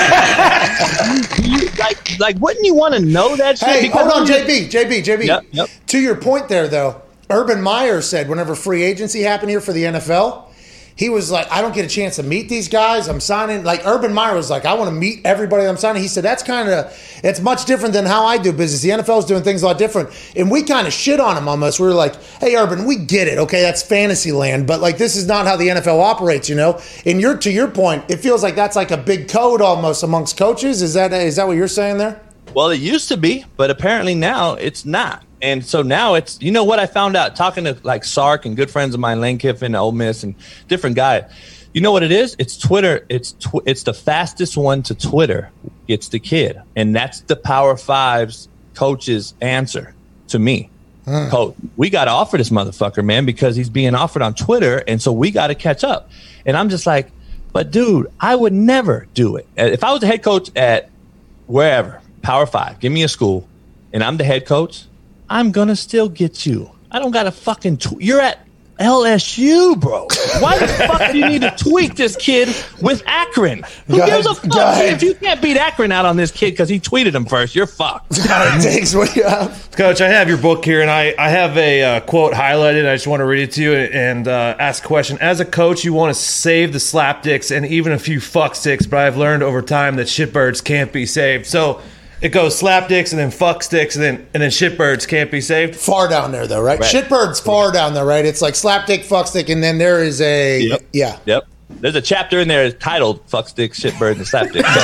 you, like, like, wouldn't you want to know that shit? Hey, Because hold on, I'm just- J B, J B, J B. Yep, yep. To your point there, though, Urban Meyer said whenever free agency happened here for the N F L, he was like, I don't get a chance to meet these guys. I'm signing. Like, Urban Meyer was like, I want to meet everybody I'm signing. He said, that's kind of, it's much different than how I do business. The N F L is doing things a lot different. And we kind of shit on him almost. We were like, hey, Urban, we get it. Okay, that's fantasy land. But, like, this is not how the N F L operates, you know? And you're, to your point, it feels like that's like a big code almost amongst coaches. Is that is that what you're saying there? Well, it used to be, but apparently now it's not. And so now it's, you know what I found out talking to like Sark and good friends of mine, Lane Kiffin, Ole Miss, and different guys. You know what it is? It's Twitter. It's tw- it's the fastest one to Twitter gets the kid. And that's the Power Five's coach's answer to me. Coach, we got to offer this motherfucker, man, because he's being offered on Twitter. And so we got to catch up. And I'm just like, but dude, I would never do it. If I was the head coach at wherever, Power Five, give me a school, and I'm the head coach, I'm going to still get you. I don't got to fucking tw- you're at L S U, bro. Why the fuck do you need to tweak this kid with Akron? Who Go gives a ahead, fuck? go ahead. If you can't beat Akron out on this kid because he tweeted him first, you're fucked. Takes what you have. Coach, I have your book here, and I, I have a uh, quote highlighted. I just want to read it to you and uh, ask a question. As a coach, you want to save the slapdicks and even a few fucksticks, but I've learned over time that shitbirds can't be saved. So it goes slapdicks and then fucksticks and then and then shitbirds can't be saved. Far down there, though, right? Right. Shitbird's far down there, right? It's like slapdick, fuckstick, and then there is a Yep. yeah. Yep. There's a chapter in there titled "Fuck Stick, Shitbird, and Slapdick." So,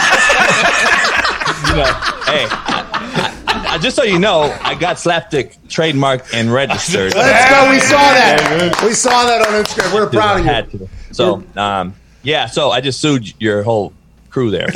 you know, hey, I, I, I, just so you know, I got Slapdick trademarked and registered. Let's go. We saw that. We saw that on Instagram. We're proud of you. Had to. So, um, yeah. So I just sued your whole crew there.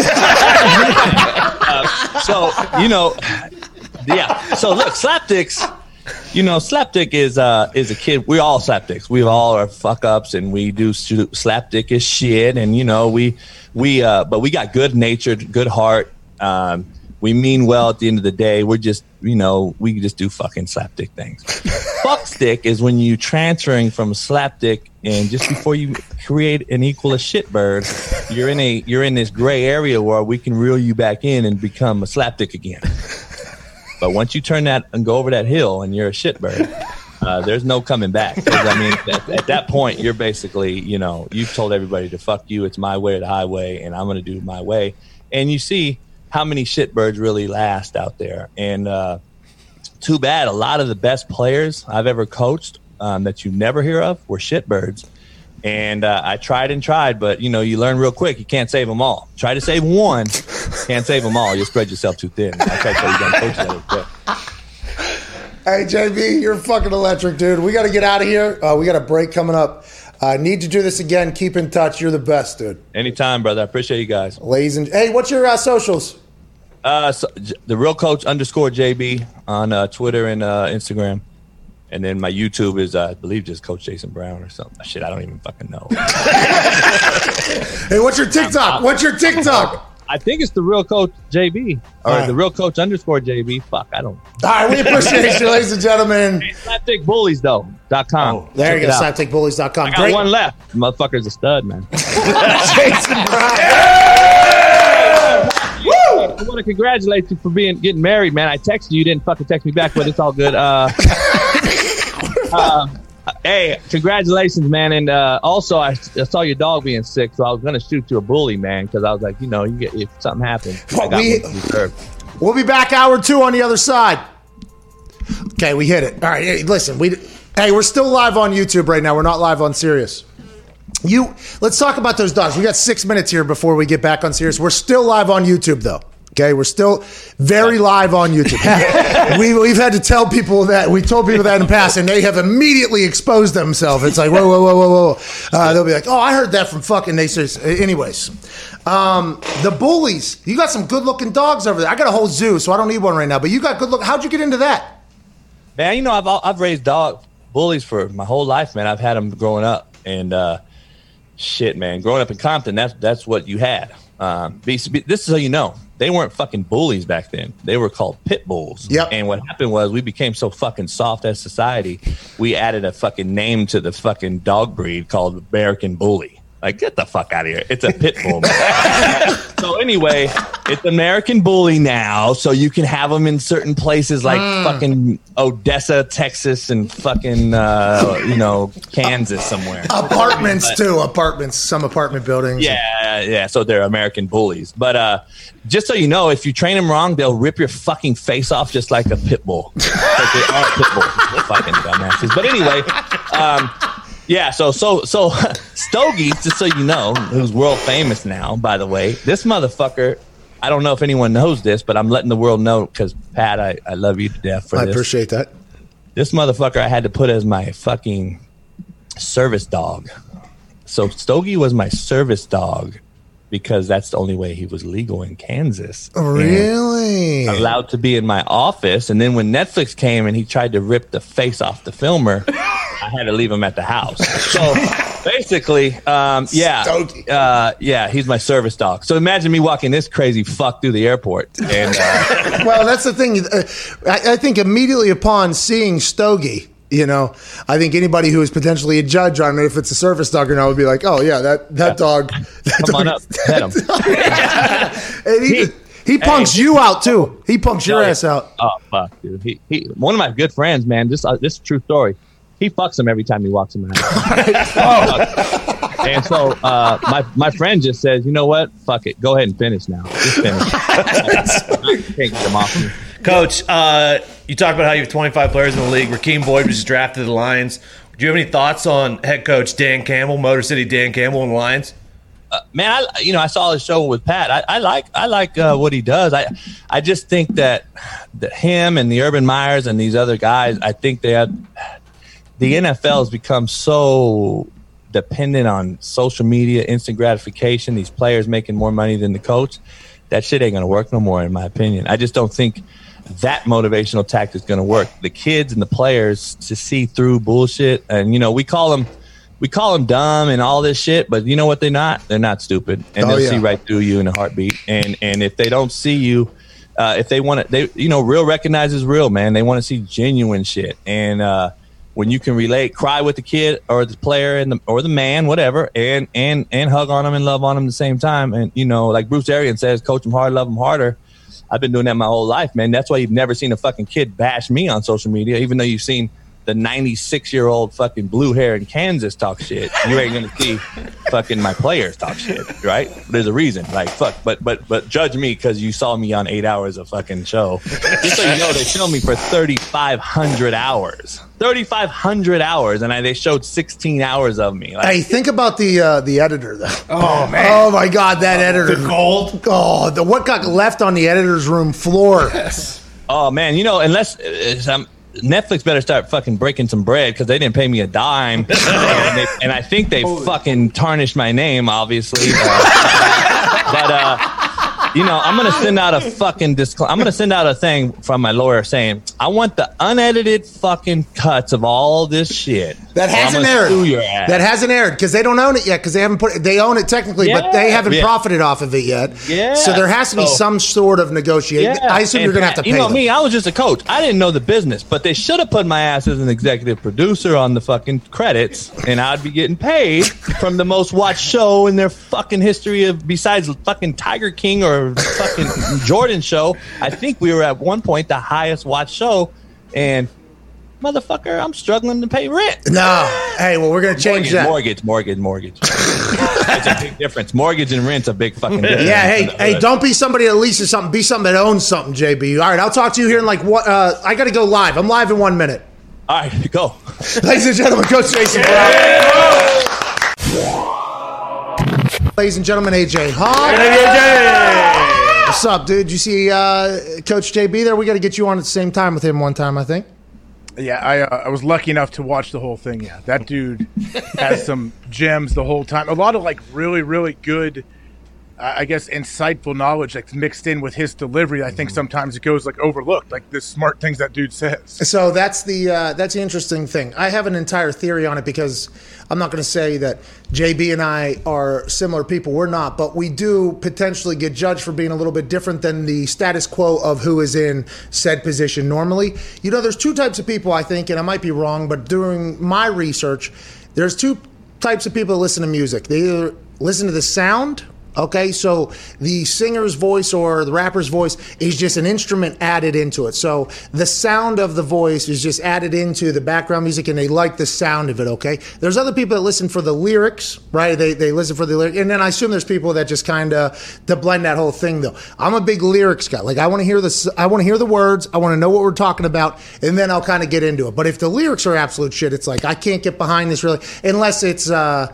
uh, so you know, yeah. So look, Slapdicks. You know, Slapdick is uh is a kid. We all Slapdicks. We all are fuck ups, and we do Slapdickish shit. And you know, we we uh, but we got good natured, good heart. Um, we mean well at the end of the day. We're just, you know, we just do fucking slapdick things. Fuckstick is when you transferring from slapdick, and just before you create an equal a shitbird, you're in a you're in this gray area where we can reel you back in and become a slapdick again. But once you turn that and go over that hill and you're a shitbird, uh, there's no coming back. 'Cause, I mean, at, at that point, you're basically, you know, you've told everybody to fuck you. It's my way or the highway, and I'm going to do my way. And you see how many shitbirds really last out there. And uh, too bad, a lot of the best players I've ever coached um, that you never hear of were shitbirds. And uh, I tried and tried, but, you know, you learn real quick. You can't save them all. Try to save one. Can't save them all. You'll spread yourself too thin. I try to tell you guys, coach that. Hey, J B, you're fucking electric, dude. We got to get out of here. Uh, we got a break coming up. I uh, need to do this again. Keep in touch. You're the best, dude. Anytime, brother. I appreciate you guys. Ladies and hey, what's your uh, socials? Uh, so, the real coach underscore J B on uh, Twitter and uh, Instagram. And then my YouTube is, uh, I believe, just Coach Jason Brown or something. Shit, I don't even fucking know. Hey, what's your TikTok? What's your TikTok? I think it's the real Coach J B or right. the real Coach underscore J B. Fuck, I don't. All right, we appreciate you, ladies and gentlemen. Hey, slapdick bullies though dot com. Oh, there Check you go, it out. slapdick bullies dot com. I got Great. one left. Motherfucker's a stud, man. Jason Brown. I want to congratulate you for being getting married, man. I texted you, you didn't fucking text me back, but it's all good. Uh, uh, hey, congratulations, man. And uh, also, I, I saw your dog being sick, so I was gonna shoot you a bully, man, because I was like, you know, you get if something happens, I got we, what you deserve. We'll be back hour two on the other side. Okay, we hit it. All right, hey, listen, we hey, we're still live on YouTube right now. We're not live on Sirius. You let's talk about those dogs. We got six minutes here before we get back on Sirius. We're still live on YouTube though. Okay, we're still very live on YouTube. we, we've had to tell people that. We told people that in the past, and they have immediately exposed themselves. It's like, whoa, whoa, whoa, whoa, whoa. Uh, they'll be like, oh, I heard that from fucking. They say, anyways. Um, the bullies. You got some good-looking dogs over there. I got a whole zoo, so I don't need one right now. But you got good look. How'd you get into that? Man, you know, I've I've raised dog bullies for my whole life, man. I've had them growing up, and uh, shit, man, growing up in Compton, that's that's what you had. Um, this is how you know. They weren't fucking bullies back then. They were called pit bulls. Yep. And what happened was we became so fucking soft as society, we added a fucking name to the fucking dog breed called American Bully. Like, get the fuck out of here. It's a pit bull, man. So anyway, it's American Bully now, so you can have them in certain places like mm. fucking Odessa, Texas, and fucking, uh, you know, Kansas somewhere. Apartments, too. Apartments. Some apartment buildings. Yeah, yeah. So they're American Bullies. But uh, just so you know, if you train them wrong, they'll rip your fucking face off just like a pit bull. Like they are pit bulls. Fucking dumbasses. But anyway, um... yeah, so so so Stogie, just so you know, who's world famous now, by the way, this motherfucker, I don't know if anyone knows this, but I'm letting the world know because, Pat, I, I love you to death for I this. I appreciate that. This motherfucker I had to put as my fucking service dog. So Stogie was my service dog because that's the only way he was legal in Kansas. Really? And allowed to be in my office. And then when Netflix came and he tried to rip the face off the filmer, I had to leave him at the house. So basically, um, yeah, uh, yeah, he's my service dog. So imagine me walking this crazy fuck through the airport. And uh, well, that's the thing. Uh, I, I think immediately upon seeing Stogie, you know, I think anybody who is potentially a judge on it, if it's a service dog or not, would be like, oh yeah, that that yeah. dog. That Come dog, on up, pet him. And he, he, he punks hey, you out too. He punks your yeah. ass out. Oh fuck, dude. He, he one of my good friends, man. This uh, this is a true story. He fucks him every time he walks in my house. oh. And so uh, my my friend just says, you know what? Fuck it. Go ahead and finish now. Just finish. I can't get him off me. Coach, uh, you talked about how you have twenty-five players in the league. Rakeem Boyd was just drafted to the Lions. Do you have any thoughts on head coach Dan Campbell, Motor City Dan Campbell and the Lions? Uh, man, I you know I saw the show with Pat. I, I like I like uh, what he does. I I just think that, that him and the Urban Meyers and these other guys, I think they have, the N F L has become so dependent on social media, instant gratification. These players making more money than the coach. That shit ain't gonna work no more, in my opinion. I just don't think that motivational tactic is going to work. The kids and the players to see through bullshit, and you know we call them, we call them dumb and all this shit, but you know what? They're not. They're not stupid, and oh, they'll yeah. see right through you in a heartbeat. And and if they don't see you, uh, if they want to, they you know, real recognizes real, man. They want to see genuine shit, and uh, when you can relate, cry with the kid or the player and the or the man, whatever, and and and hug on them and love on them at the same time, and you know, like Bruce Arians says, coach them hard, love them harder. I've been doing that my whole life, man. That's why you've never seen a fucking kid bash me on social media, even though you've seen the ninety-six year old fucking blue hair in Kansas talk shit, you ain't gonna see fucking my players talk shit, right? There's a reason, like fuck. But but but judge me because you saw me on eight hours of fucking show. Just so you know, they filmed me for thirty-five hundred hours. thirty-five hundred hours, and I, they showed sixteen hours of me. Like, Hey, think about the uh, the editor though. Oh man. Oh my God, that editor. The gold. Oh, the what got left on the editor's room floor. oh man, you know, unless uh, um, Netflix better start fucking breaking some bread because they didn't pay me a dime, and, they, and I think they fucking tarnished my name, obviously. Uh, but uh, you know, I'm gonna send out a fucking disclaimer. I'm gonna send out a thing from my lawyer saying I want the unedited fucking cuts of all this shit. That hasn't aired. That hasn't aired because they don't own it yet because they haven't put it, they own it technically, Yeah. but they haven't Yeah. profited off of it yet. Yeah. So there has to be So- some sort of negotiation. Yeah. I assume And you're going to have Pat, to pay You know them. me, I was just a coach. I didn't know the business, but they should have put my ass as an executive producer on the fucking credits, and I'd be getting paid from the most watched show in their fucking history of besides fucking Tiger King or fucking Jordan show. I think we were at one point the highest watched show, and motherfucker, I'm struggling to pay rent. No. Hey, well, we're going to change Mortgage, that. mortgage, mortgage, mortgage. It's a big difference. Mortgage and rent's a big fucking difference. Yeah, hey, in the hey, hood. don't be somebody that leases something. Be something that owns something, J B. All right, I'll talk to you here in like what? Uh, I got to go live. I'm live in one minute. All right, go. Ladies and gentlemen, Coach Jason Brown. Ladies and gentlemen, A J Hawk. What's up, dude? You see uh, Coach J B there? We got to get you on at the same time with him one time, I think. Yeah, I uh, I was lucky enough to watch the whole thing. Yeah, that dude has some gems the whole time. A lot of like really, really good, uh, I guess, insightful knowledge that's mixed in with his delivery. I think sometimes it goes like overlooked, like the smart things that dude says. So that's the uh, that's the interesting thing. I have an entire theory on it because I'm not going to say that J B and I are similar people. We're not, but we do potentially get judged for being a little bit different than the status quo of who is in said position normally. You know, there's two types of people, I think, and I might be wrong, but during my research, there's two types of people that listen to music. They either listen to the sound. Okay, so the singer's voice or the rapper's voice is just an instrument added into it. So the sound of the voice is just added into the background music and they like the sound of it, okay? There's other people that listen for the lyrics, right? They they listen for the lyrics. And then I assume there's people that just kind of to blend that whole thing though. I'm a big lyrics guy. Like I want to hear the I want to hear the words, I want to know what we're talking about, and then I'll kind of get into it. But if the lyrics are absolute shit, it's like I can't get behind this really unless it's uh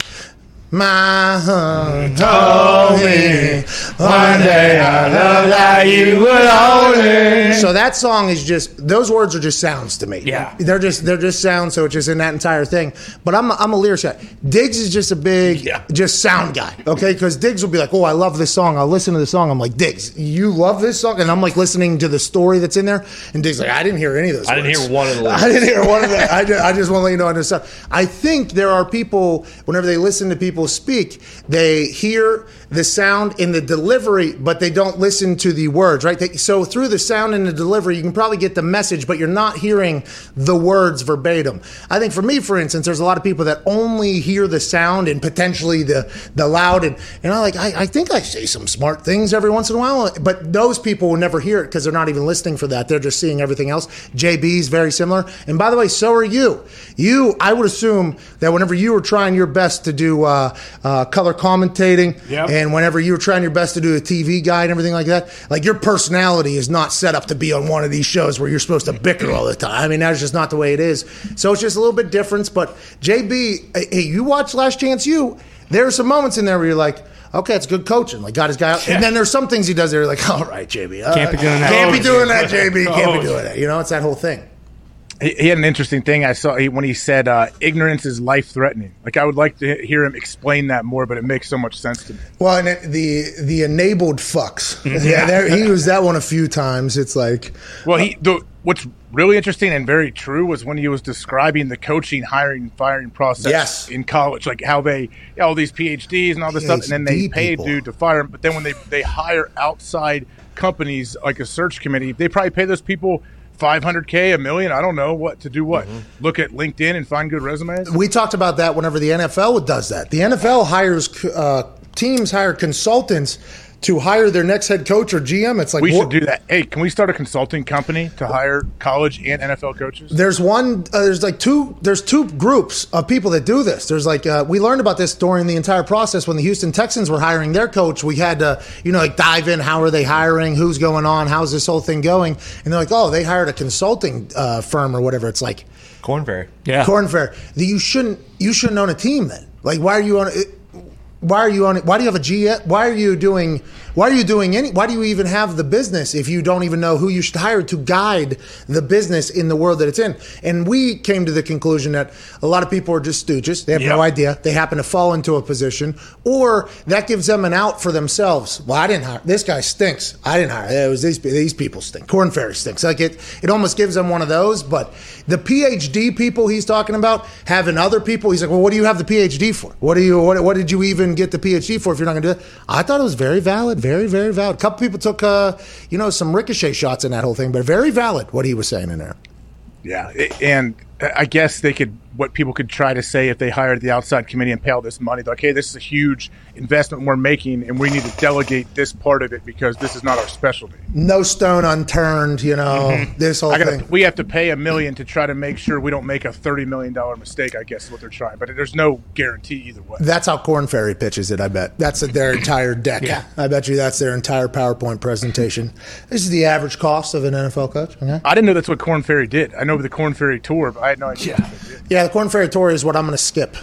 my home told me one day I love that you would only. So that song is just those words are just sounds to me. Yeah. they're just they're just sounds. So it's just in that entire thing. But I'm a, I'm a lyrics guy. Diggs is just a big Yeah. just sound guy. Okay, because Diggs will be like, oh, I love this song. I'll listen to the song. I'm like, Diggs, you love this song, and I'm like listening to the story that's in there. And Diggs like, I didn't hear any of those. I didn't words. hear one of the lyrics. I didn't hear one of them. I just, I just want to let you know on this stuff. I think there are people whenever they listen to people speak, they hear the sound in the delivery, but they don't listen to the words, right? They, so through the sound and the delivery, you can probably get the message, but you're not hearing the words verbatim. I think for me, for instance, there's a lot of people that only hear the sound and potentially the the loud, and and I like I, I think I say some smart things every once in a while, but those people will never hear it because they're not even listening for that. They're just seeing everything else. J B's very similar, and by the way, so are you. You, I would assume that whenever you were trying your best to do uh, uh, color commentating, Yep. and whenever you were trying your best to do a T V guide and everything like that, like your personality is not set up to be on one of these shows where you're supposed to bicker all the time. I mean, that's just not the way it is. So it's just a little bit different. But J B, hey, you watch Last Chance U. There are some moments in there where you're like, okay, it's good coaching. Like, got his guy out. And then there's some things he does that are like, all right, J B. Uh, Can't be doing that. Can't be Oh, doing that, J B. Can't Oh, be doing that. You know, it's that whole thing. He, he had an interesting thing I saw he, when he said uh, ignorance is life threatening. Like I would like to hear him explain that more, but it makes so much sense to me. Well, and it, the the enabled fucks. Yeah, there, he used that one a few times. It's like, Well, he the, what's really interesting and very true was when he was describing the coaching, hiring, firing process Yes. in college, like how they all these P H Ds and all this stuff, and then they PhD pay a people. dude to fire him. But then when they they hire outside companies like a search committee, they probably pay those people five hundred K, a million, I don't know what to do what. Look at LinkedIn and find good resumes. we talked about that whenever the N F L does that. The N F L hires uh, teams hire consultants to hire their next head coach or G M. It's like We what- should do that. Hey, can we start a consulting company to hire college and N F L coaches? There's one. Uh, there's like two. There's two groups of people that do this. There's like uh, we learned about this during the entire process when the Houston Texans were hiring their coach. We had to, you know, like dive in. How are they hiring? Who's going on? How's this whole thing going? And they're like, oh, they hired a consulting uh, firm or whatever. It's like Corn Ferry. Yeah. Corn Fair. You shouldn't. You shouldn't own a team then. Like, why are you on? It, Why are you on it? Why do you have a G M? Why are you doing? Why are you doing any? Why do you even have the business if you don't even know who you should hire to guide the business in the world that it's in? And we came to the conclusion that a lot of people are just stooges. They have no idea. They happen to fall into a position, or that gives them an out for themselves. Well, I didn't hire this guy. Stinks. I didn't hire. It was these these people stink. Corn Ferry stinks. Like it. It almost gives them one of those. But the P H D people he's talking about having other people. He's like, well, what do you have the P H D for? What do you? What, what did you even get the P H D for if you're not going to do it? I thought it was very valid, very, very valid. A couple people took, uh, you know, some ricochet shots in that whole thing, but very valid what he was saying in there. Yeah, and I guess they could. What people could try to say if they hired the outside committee and pay all this money, like, hey, this is a huge investment we're making, and we need to delegate this part of it because this is not our specialty. No stone unturned, you know, mm-hmm. this whole I gotta, thing. We have to pay a million to try to make sure we don't make a thirty million dollars mistake, I guess is what they're trying. But there's no guarantee either way. That's how Corn Ferry pitches it, I bet. That's their entire deck. Yeah. I bet you that's their entire PowerPoint presentation. This is the average cost of an N F L coach. Okay. I didn't know that's what Corn Ferry did. I know the Corn Ferry tour, but I had no idea. Yeah. What they did. Yeah, the Corn Ferry Tour is what I'm going to skip.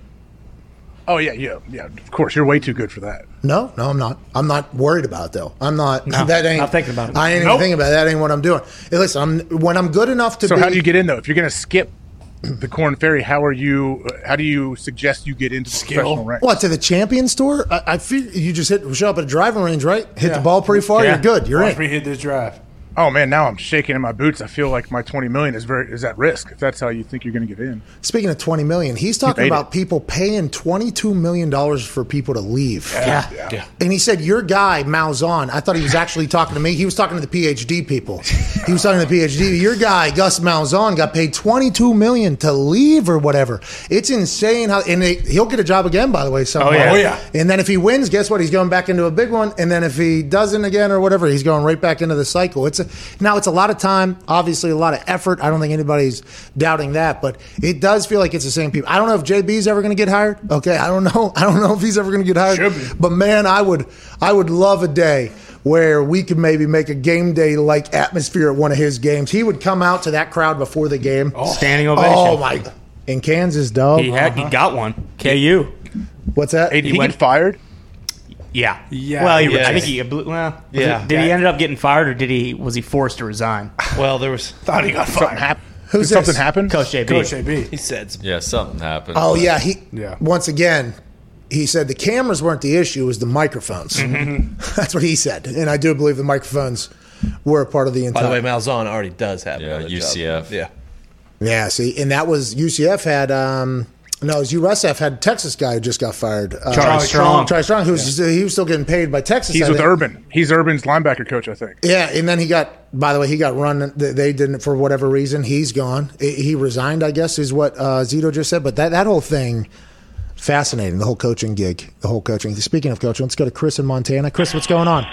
Oh, yeah, yeah, yeah. Of course, you're way too good for that. No, no, I'm not. I'm not worried about it, though. I'm not. No, that ain't. not thinking about it. I ain't Nope. even thinking about it. That ain't what I'm doing. Hey, listen, I'm when I'm good enough to So be. how do you get in, though? If you're going to skip the Corn Ferry, how are you? How do you suggest you get into the Skill. professional ranks? What, to the Champions Tour? I, I feel you just hit show up at a driving range, right? Hit Yeah. the ball pretty far. Yeah. You're good. You're Watch in. me hit this drive. Oh man, now I'm shaking in my boots. I feel like my twenty million is very is at risk. If that's how you think you're going to get in. Speaking of twenty million, he's talking made about it. people paying twenty-two million dollars for people to leave. Yeah. Yeah. And he said, your guy, Malzahn, I thought he was actually talking to me. He was talking to the P H D people. He was talking to the P H D. Your guy, Gus Malzahn, got paid twenty-two million dollars to leave or whatever. It's insane how, and they, he'll get a job again, by the way. Somewhere. yeah. Oh, yeah. And then if he wins, guess what? He's going back into a big one. And then if he doesn't again or whatever, he's going right back into the cycle. It's a, now it's a lot of time, obviously a lot of effort. I don't think anybody's doubting that, but it does feel like it's the same people. I don't know if J B's ever going to get hired. Okay, I don't know. I don't know if he's ever going to get hired. Should be. But man, I would, I would love a day where we could maybe make a game day like atmosphere at one of his games. He would come out to that crowd before the game. Standing ovation. Oh my! In Kansas, dog. He had, he got one. K U. What's that? Hey, did He he, went- get fired? Yeah. Yeah. Well, he, Yeah. I think he. Well, was Yeah. it- did he end up getting fired, or did he? Was he forced to resign? Well, there was. Thought he got Something fired. happened. Who's Did something this? happen? Coach J B. Coach A B. He said. Some, Yeah, something happened. Oh yeah, he. Yeah. Once again, he said the cameras weren't the issue; it was the microphones. That's what he said, and I do believe the microphones were a part of the by entire. the way, Malzahn already does have. Yeah, another U C job. F. Yeah. Yeah, see, and that was U C F had. Um, no, it was U S F had a Texas guy who just got fired. Uh, Charlie Strong. Charlie Strong, who's he was still getting paid by Texas. He's I with think. Urban. He's Urban's linebacker coach, I think. Yeah, and then he got. By the way, he got run. They didn't for whatever reason. He's gone. He resigned, I guess, is what uh, Zito just said. But that that whole thing, fascinating. The whole coaching gig, the whole coaching. Speaking of coaching, let's go to Chris in Montana. Chris, what's going on?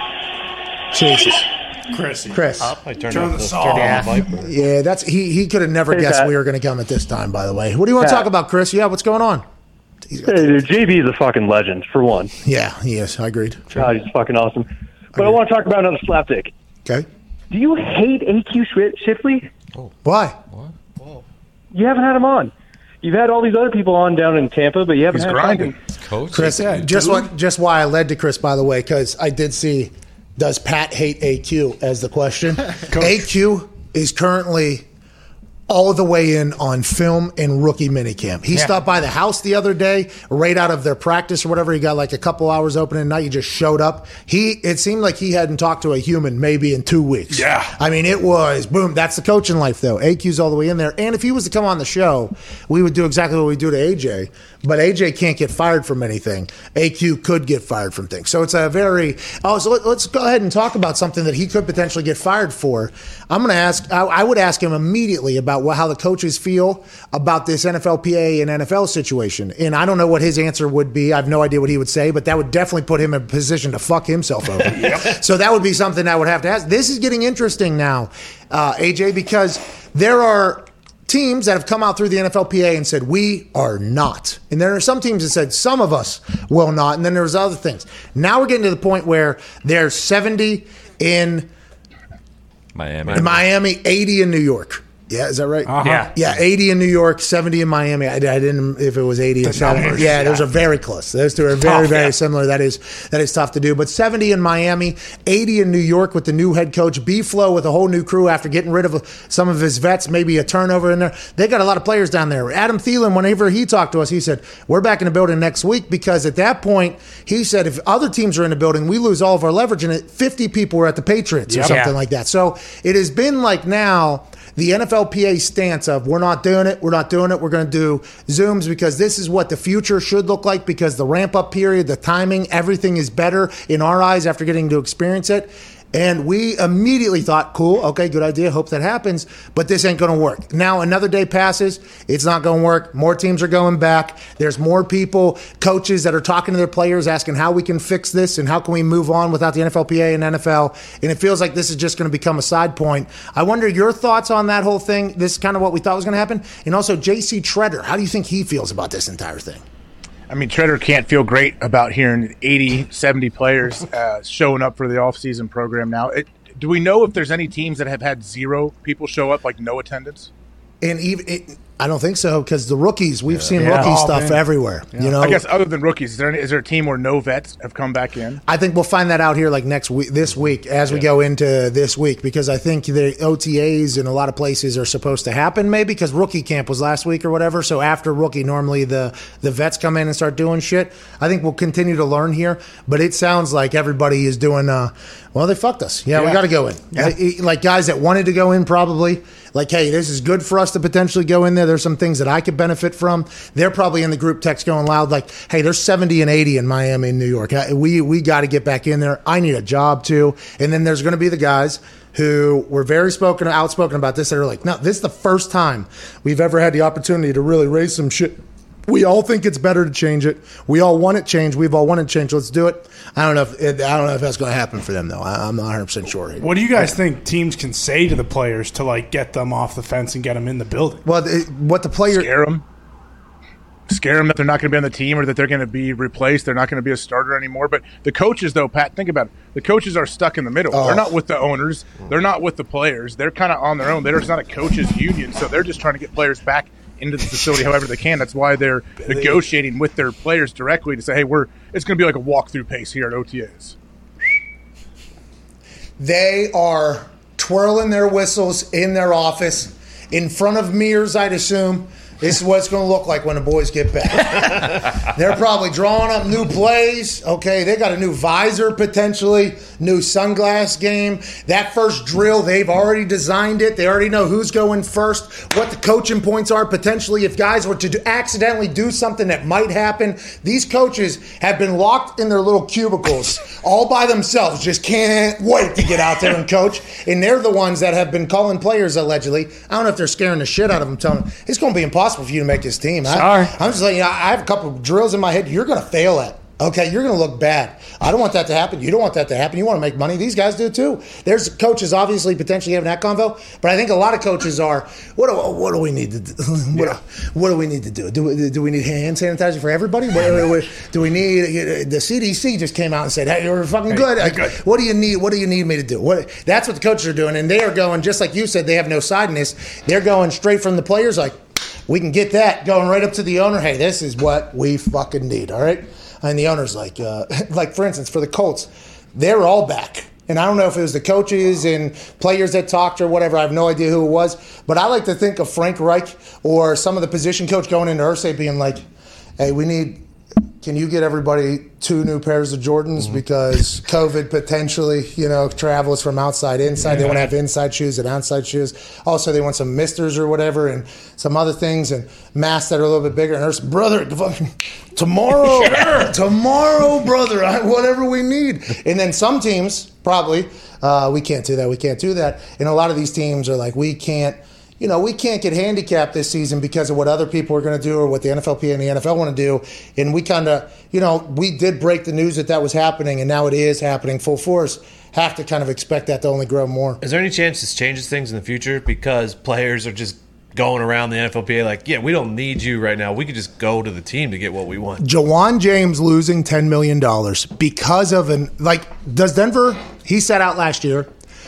Jesus, Chris. Chris. I turned Turn off the the, saw. turned Yeah. off the Viper. Yeah, that's he. He could have never Hey, guessed Pat. we were going to come at this time. By the way, what do you want to Pat. talk about, Chris? Yeah, what's going on? He's got- Hey, dude, J B is a fucking legend, for one. Yeah, he is. I agreed. God, he's fucking awesome. But I want to talk about another slapdick. Okay, Do you hate A Q Shif- Shifley? why? You haven't had him on. You've had all these other people on down in Tampa, but you haven't He's had grinding. fucking- Coach. Chris, just what, just why I led to Chris, by the way, because I did see. Does Pat hate A Q as the question? A Q is currently all the way in on film and rookie minicamp. He stopped by the house the other day, right out of their practice or whatever. He got like a couple hours open at night. He just showed up. He it seemed like he hadn't talked to a human maybe in two weeks. Yeah. I mean, it was boom. That's the coaching life, though. A Q's all the way in there. And if he was to come on the show, we would do exactly what we do to A J. But A J can't get fired from anything. A Q could get fired from things. So it's a very. Oh, so let, let's go ahead and talk about something that he could potentially get fired for. I'm going to ask. I, I would ask him immediately about about what, how the coaches feel about this N F L P A and N F L situation. And I don't know what his answer would be. I have no idea what he would say, but that would definitely put him in a position to fuck himself over. Yep. So that would be something I would have to ask. This is getting interesting now, uh, A J, because there are teams that have come out through the N F L P A and said, we are not. And there are some teams that said, some of us will not. And then there's other things. Now we're getting to the point where there's seventy in Miami. in Miami, eighty in New York. Yeah, is that right? Uh-huh. Yeah. Yeah, eighty in New York, seventy in Miami. I, I didn't if it was eighty and seventy. Yeah, those are very close. Those two are very, tough, very yeah. similar. That is that is tough to do. But seventy in Miami, eighty in New York with the new head coach, B-Flow with a whole new crew after getting rid of some of his vets, maybe a turnover in there. They got a lot of players down there. Adam Thielen, whenever he talked to us, he said, we're back in the building next week because at that point, he said, if other teams are in the building, we lose all of our leverage. And fifty people were at the Patriots or Yep. something Yeah. like that. So it has been like now the N F L P A stance of we're not doing it, we're not doing it, we're going to do Zooms because this is what the future should look like because the ramp-up period, the timing, everything is better in our eyes after getting to experience it. And we immediately thought, cool, okay, good idea, hope that happens, but this ain't going to work. Now another day passes, it's not going to work. More teams are going back. There's more people, coaches that are talking to their players asking how we can fix this and how can we move on without the N F L P A and N F L. And it feels like this is just going to become a side point. I wonder your thoughts on that whole thing. This is kind of what we thought was going to happen. And also J C Treader, how do you think he feels about this entire thing? I mean, Treader can't feel great about hearing eighty, seventy players uh, showing up for the offseason program now. It, do we know if there's any teams that have had zero people show up, like no attendance? And even it, I don't think so because the rookies, we've seen Yeah. rookie Oh, stuff man. everywhere. You know, I guess other than rookies, is there, any, is there a team where no vets have come back in? I think we'll find that out here like next week, this week, as we go into this week, because I think the O T As in a lot of places are supposed to happen maybe because rookie camp was last week or whatever. So after rookie, normally the, the vets come in and start doing shit. I think we'll continue to learn here, but it sounds like everybody is doing, uh, well, they fucked us. Yeah, we Yeah. got to go in. Yeah. Like, like guys that wanted to go in probably. Like, hey, this is good for us to potentially go in there. There's some things that I could benefit from. They're probably in the group text going loud, like, hey, there's seventy and eighty in Miami and New York. We we got to get back in there. I need a job too. And then there's going to be the guys who were very spoken, outspoken about this that are like, no, this is the first time we've ever had the opportunity to really raise some shit. We all think it's better to change it. We all want it changed. We've all wanted change. Let's do it. I don't know if it, I don't know if that's going to happen for them though. I, I'm not one hundred percent sure. What do you guys think teams can say to the players to like get them off the fence and get them in the building? Well, it, what the player Scare them. Scare them that they're not going to be on the team or that they're going to be replaced. They're not going to be a starter anymore. But the coaches, though, Pat, think about it. The coaches are stuck in the middle. Oh. They're not with the owners. They're not with the players. They're kind of on their own. There's not a coaches union, so they're just trying to get players back into the facility however they can. That's why they're negotiating with their players directly to say, hey, we're it's going to be like a walkthrough pace here at O T As. They are twirling their whistles in their office in front of mirrors, I'd assume. This is what it's going to look like when the boys get back. They're probably drawing up new plays. Okay, they got a new visor potentially, new sunglass game. That first drill, they've already designed it. They already know who's going first, what the coaching points are potentially if guys were to do, accidentally do something that might happen. These coaches have been locked in their little cubicles all by themselves, just can't wait to get out there and coach. And they're the ones that have been calling players allegedly. I don't know if they're scaring the shit out of them, telling them it's going to be impossible for you to make this team. I, Sorry. I'm just like, you know, I have a couple of drills in my head you're going to fail at. Okay, you're going to look bad. I don't want that to happen. You don't want that to happen. You want to make money. These guys do too. There's coaches obviously potentially having that convo, but I think a lot of coaches are, what do, what do we need to do? What, Yeah. what do we need to do? Do we, do we need hand sanitizer for everybody? What, what, do we need, the C D C just came out and said, hey, you're fucking good. you're Like, good. What do you need? What do you need me to do? What? That's what the coaches are doing. And they are going, just like you said, they have no side in this. They're going straight from the players like, we can get that going right up to the owner. Hey, this is what we fucking need. All right. And the owner's like, uh, like for instance, for the Colts, they're all back. And I don't know if it was the coaches and players that talked or whatever. I have no idea who it was. But I like to think of Frank Reich or some of the position coach going into Irsay being like, hey, we need, can you get everybody two new pairs of Jordans mm-hmm. because COVID potentially, you know, travels from outside inside. Yeah. They want to have inside shoes and outside shoes. Also, they want some misters or whatever and some other things and masks that are a little bit bigger. And there's, brother, tomorrow, sure. tomorrow, brother, I, whatever we need. And then some teams, probably, uh, we can't do that, we can't do that. And a lot of these teams are like, we can't, you know, we can't get handicapped this season because of what other people are going to do or what the N F L P A and the N F L want to do. And we kind of, you know, we did break the news that that was happening, and now it is happening full force. Have to kind of expect that to only grow more. Is there any chance this changes things in the future because players are just going around the N F L P A like, yeah, we don't need you right now. We could just go to the team to get what we want. Jawan James losing ten million dollars because of an, like, does Denver, he sat out last year.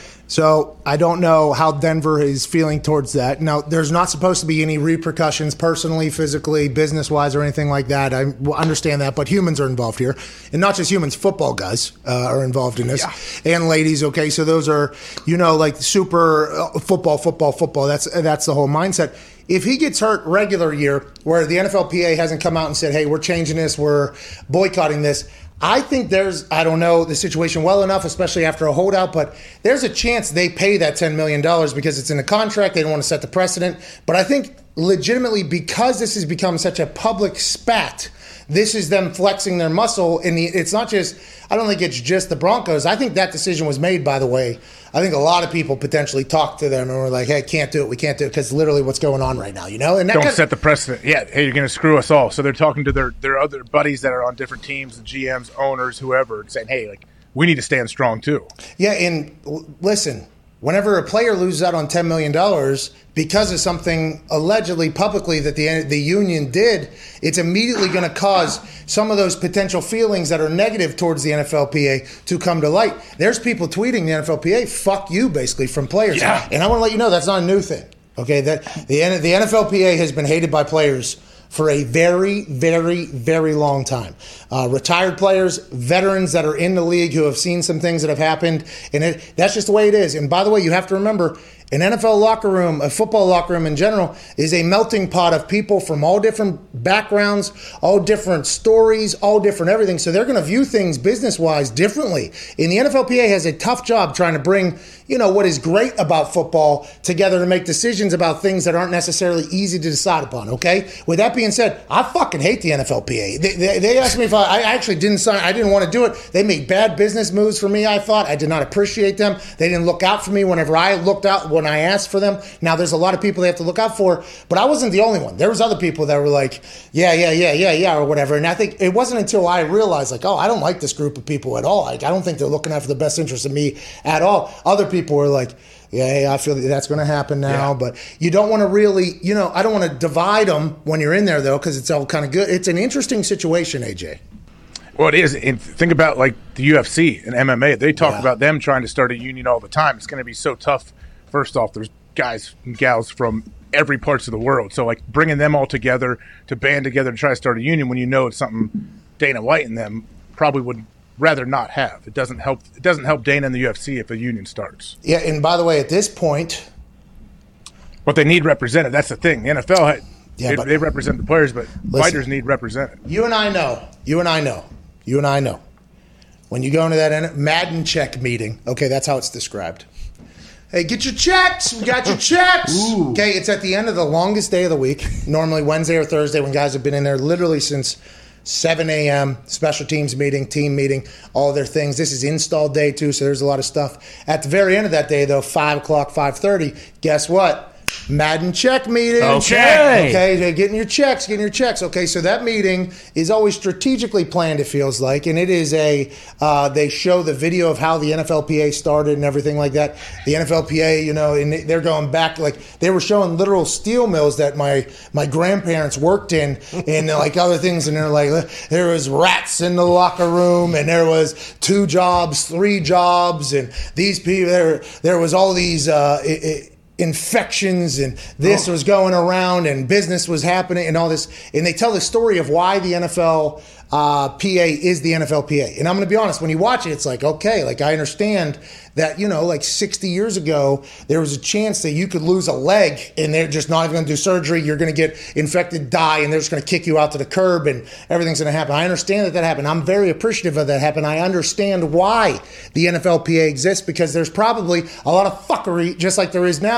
So I don't know how Denver is feeling towards that. Now, there's not supposed to be any repercussions personally, physically, business-wise, or anything like that. I understand that, but humans are involved here. And not just humans, football guys uh, are involved in this. Yeah. And ladies, okay? So those are, you know, like super uh, football, football, football. That's, that's the whole mindset. If he gets hurt regular year, where the N F L P A hasn't come out and said, hey, we're changing this, we're boycotting this, I think there's, I don't know the situation well enough, especially after a holdout, but there's a chance they pay that ten million dollars because it's in the contract. They don't want to set the precedent. But I think legitimately, because this has become such a public spat, this is them flexing their muscle. And the, it's not just, I don't think it's just the Broncos. I think that decision was made, by the way. I think a lot of people potentially talked to them and were like, hey, can't do it. We can't do it because literally what's going on right now, you know? And that Don't kind of, set the precedent. Yeah, hey, you're going to screw us all. So they're talking to their, their other buddies that are on different teams, the G Ms, owners, whoever, saying, hey, like, we need to stand strong too. Yeah, and l- listen, whenever a player loses out on ten million dollars because of something allegedly publicly that the the union did, it's immediately going to cause some of those potential feelings that are negative towards the N F L P A to come to light. There's people tweeting the N F L P A, fuck you, basically, from players. Yeah. And I want to let you know that's not a new thing. Okay, that the, the N F L P A has been hated by players for a very, very, very long time. Uh, retired players, veterans that are in the league who have seen some things that have happened, and it, that's just the way it is. And by the way, you have to remember, an N F L locker room, a football locker room in general, is a melting pot of people from all different backgrounds, all different stories, all different everything. So they're going to view things business-wise differently. And the N F L P A has a tough job trying to bring, you know, what is great about football together to make decisions about things that aren't necessarily easy to decide upon, okay? With that being said, I fucking hate the N F L P A. They, they, they asked me if I, I actually didn't sign, I didn't want to do it. They made bad business moves for me, I thought. I did not appreciate them. They didn't look out for me whenever I looked out, when I asked for them. Now, there's a lot of people they have to look out for, but I wasn't the only one. There was other people that were like, yeah, yeah, yeah, yeah, yeah, or whatever. And I think it wasn't until I realized, like, oh, I don't like this group of people at all. Like, I don't think they're looking out for the best interest of me at all. Other people were like, yeah, hey, I feel that that's going to happen now. Yeah. But you don't want to really, you know, I don't want to divide them when you're in there, though, because it's all kind of good. It's an interesting situation, A J. Well, it is. And think about, like, the U F C and M M A. They talk yeah. about them trying to start a union all the time. It's going to be so tough. First off, there's guys and gals from every parts of the world. So, like, bringing them all together to band together to try to start a union when you know it's something Dana White and them probably would rather not have. It doesn't help. It doesn't help Dana and the U F C if a union starts. Yeah, and by the way, at this point, what they need represented. That's the thing. The N F L, had, yeah, they, but, they represent the players, but listen, fighters need represented. You and I know. You and I know. You and I know. When you go into that Madden check meeting, okay, that's how it's described. Hey, get your checks. We got your checks. Ooh. Okay, it's at the end of the longest day of the week, normally Wednesday or Thursday, when guys have been in there literally since seven a.m., special teams meeting, team meeting, all their things. This is install day, too, so there's a lot of stuff. At the very end of that day, though, five o'clock, five thirty, guess what? Madden check meeting. Okay. Okay, getting your checks, getting your checks. Okay, so that meeting is always strategically planned, it feels like, and it is a, uh, they show the video of how the N F L P A started and everything like that. The N F L P A, you know, and they're going back, like, they were showing literal steel mills that my, my grandparents worked in and, like, other things, and they're like, there was rats in the locker room, and there was two jobs, three jobs, and these people, there, there was all these, uh, it, it, infections, and this oh. was going around, and business was happening, and all this. And they tell the story of why the N F L uh, P A is the N F L P A. And I'm going to be honest, when you watch it, it's like, okay, like I understand that, you know, like sixty years ago, there was a chance that you could lose a leg and they're just not even going to do surgery. You're going to get infected, die, and they're just going to kick you out to the curb and everything's going to happen. I understand that that happened. I'm very appreciative of that happen. I understand why the N F L P A exists, because there's probably a lot of fuckery, just like there is now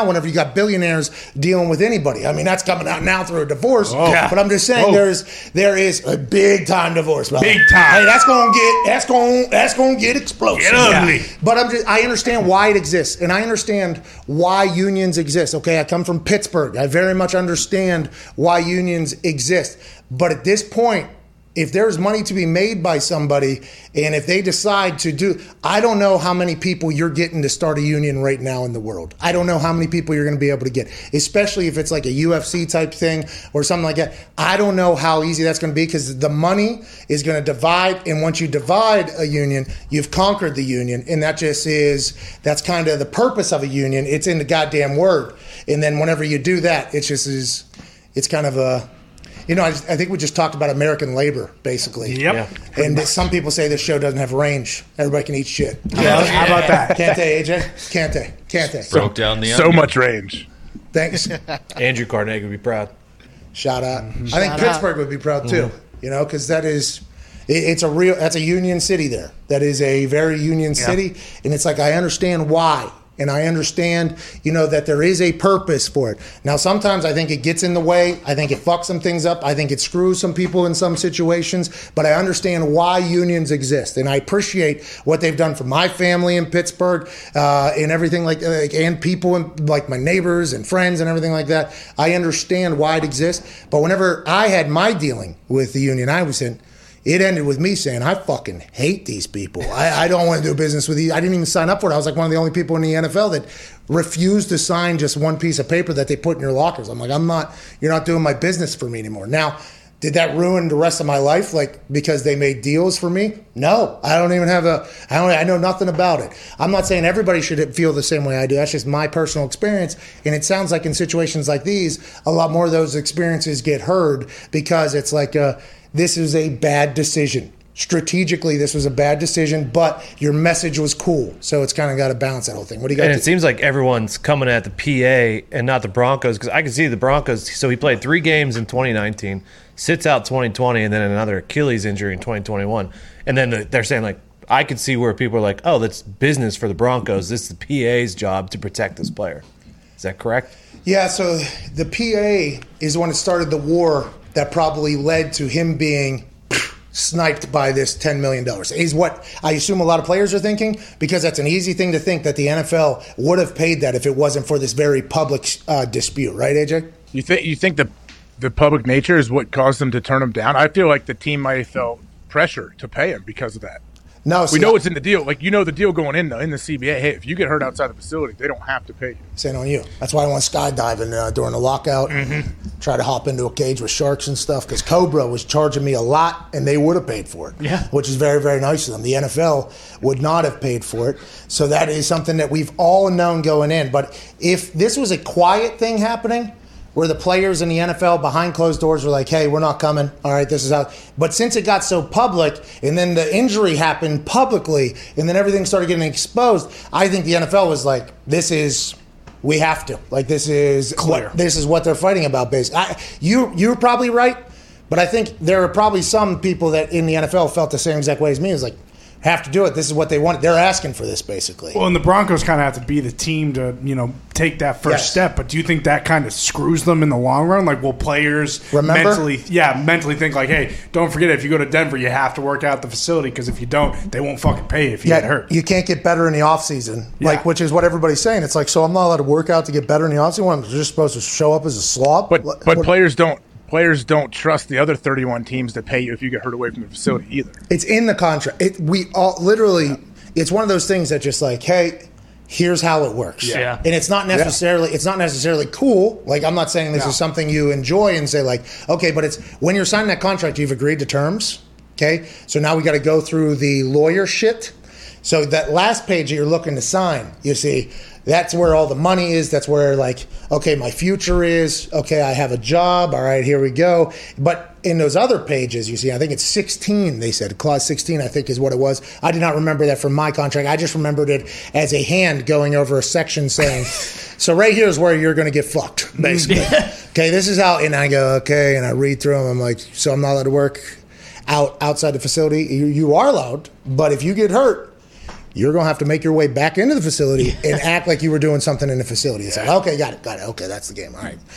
now whenever you got billionaires dealing with anybody. I mean, that's coming out now through a divorce. Oh. Yeah. But I'm just saying, Oh. there's there is a big time divorce, brother. Big time. Hey, that's gonna get that's gonna that's gonna get explosive. Get ugly. But I'm just I understand why it exists, and I understand why unions exist. Okay, I come from Pittsburgh. I very much understand why unions exist. But at this point, if there's money to be made by somebody, and if they decide to do, I don't know how many people you're getting to start a union right now in the world. I don't know how many people you're going to be able to get, especially if it's like a U F C type thing or something like that. I don't know how easy that's going to be because the money is going to divide. And once you divide a union, you've conquered the union. And that just is, that's kind of the purpose of a union. It's in the goddamn word. And then whenever you do that, it's just is, it's kind of a, You know, I, just, I think we just talked about American labor, basically. Yep. Yeah. And some people say this show doesn't have range. Everybody can eat shit. Yeah, how about that? Can't they, A J? Can't they? Can't they? Broke down the So onion. much range. Thanks. Andrew Carnegie would be proud. Shout out. Mm-hmm. I think Pittsburgh would be proud too. You know, because that is, it, it's a real, that's a union city there. That is a very union city. And it's like, I understand why. And I understand, you know, that there is a purpose for it. Now, sometimes I think it gets in the way. I think it fucks some things up. I think it screws some people in some situations. But I understand why unions exist. And I appreciate what they've done for my family in Pittsburgh uh, and everything like that, and people and like my neighbors and friends and everything like that. I understand why it exists. But whenever I had my dealing with the union I was in, it ended with me saying, I fucking hate these people. I, I don't want to do business with you. I didn't even sign up for it. I was like one of the only people in the N F L that refused to sign just one piece of paper that they put in your lockers. I'm like, I'm not, you're not doing my business for me anymore. Now, did that ruin the rest of my life, like because they made deals for me? No, I don't even have a, I don't, I know nothing about it. I'm not saying everybody should feel the same way I do. That's just my personal experience. And it sounds like in situations like these, a lot more of those experiences get heard because it's like, a, this is a bad decision. Strategically, this was a bad decision, but your message was cool. So it's kind of got to balance that whole thing. What do you got? And to it seems like everyone's coming at the P A and not the Broncos because I can see the Broncos. So he played three games in twenty nineteen, sits out twenty twenty, and then another Achilles injury in twenty twenty-one. And then they're saying, like, I could see where people are like, oh, that's business for the Broncos. This is the P A's job to protect this player. Is that correct? Yeah, so the P A is the one that started the war that probably led to him being sniped by this ten million dollars. Is what I assume a lot of players are thinking, because that's an easy thing to think that the N F L would have paid that if it wasn't for this very public uh, dispute, right, A J? You think you think the the public nature is what caused them to turn him down? I feel like the team might have felt pressure to pay him because of that. No, we see, know it's in the deal. Like, you know the deal going in the, in the C B A. Hey, if you get hurt outside the facility, they don't have to pay you. Saying on you. That's why I went skydiving uh, during the lockout. Mm-hmm. Try to hop into a cage with sharks and stuff because Cobra was charging me a lot, and they would have paid for it. Yeah, which is very, very nice of them. The N F L would not have paid for it. So that is something that we've all known going in. But if this was a quiet thing happening, where the players in the N F L behind closed doors were like, hey, we're not coming. All right, this is how. But since it got so public and then the injury happened publicly and then everything started getting exposed, I think the N F L was like, this is, we have to. Like, this is clear. What, this is what they're fighting about, basically. I, you, you're probably right, but I think there are probably some people that in the N F L felt the same exact way as me. It's like, have to do it. This is what they want. They're asking for this, basically. Well, and the Broncos kind of have to be the team to, you know, take that first Yes. step. But do you think that kind of screws them in the long run? Like, will players Remember? mentally, yeah, mentally think like, hey, don't forget if you go to Denver, you have to work out the facility because if you don't, they won't fucking pay you if you Yeah, get hurt. you can't get better in the offseason, Yeah. like, which is what everybody's saying. It's like, so I'm not allowed to work out to get better in the offseason? I'm just supposed to show up as a slob? But What- but what- players don't players don't trust the other thirty-one teams to pay you if you get hurt away from the facility either. It's in the contract. It, we all literally, it's one of those things that just like, hey, here's how it works. Yeah. And it's not necessarily, it's not necessarily cool. Like, I'm not saying this No. is something you enjoy and say like, okay, but it's when you're signing that contract, you've agreed to terms. Okay. So now we got to go through the lawyer shit. So that last page that you're looking to sign, you see, that's where all the money is. That's where, like, okay, my future is. Okay, I have a job. All right, here we go. But in those other pages, you see, I think it's sixteen, they said. Clause sixteen, I think, is what it was. I did not remember that from my contract. I just remembered it as a hand going over a section saying, so right here is where you're going to get fucked, basically. Okay, this is how, and I go, okay, and I read through them. I'm like, so I'm not allowed to work out outside the facility? You, you are allowed, but if you get hurt, you're going to have to make your way back into the facility and act like you were doing something in the facility. It's like, okay, got it, got it. Okay, that's the game. All right.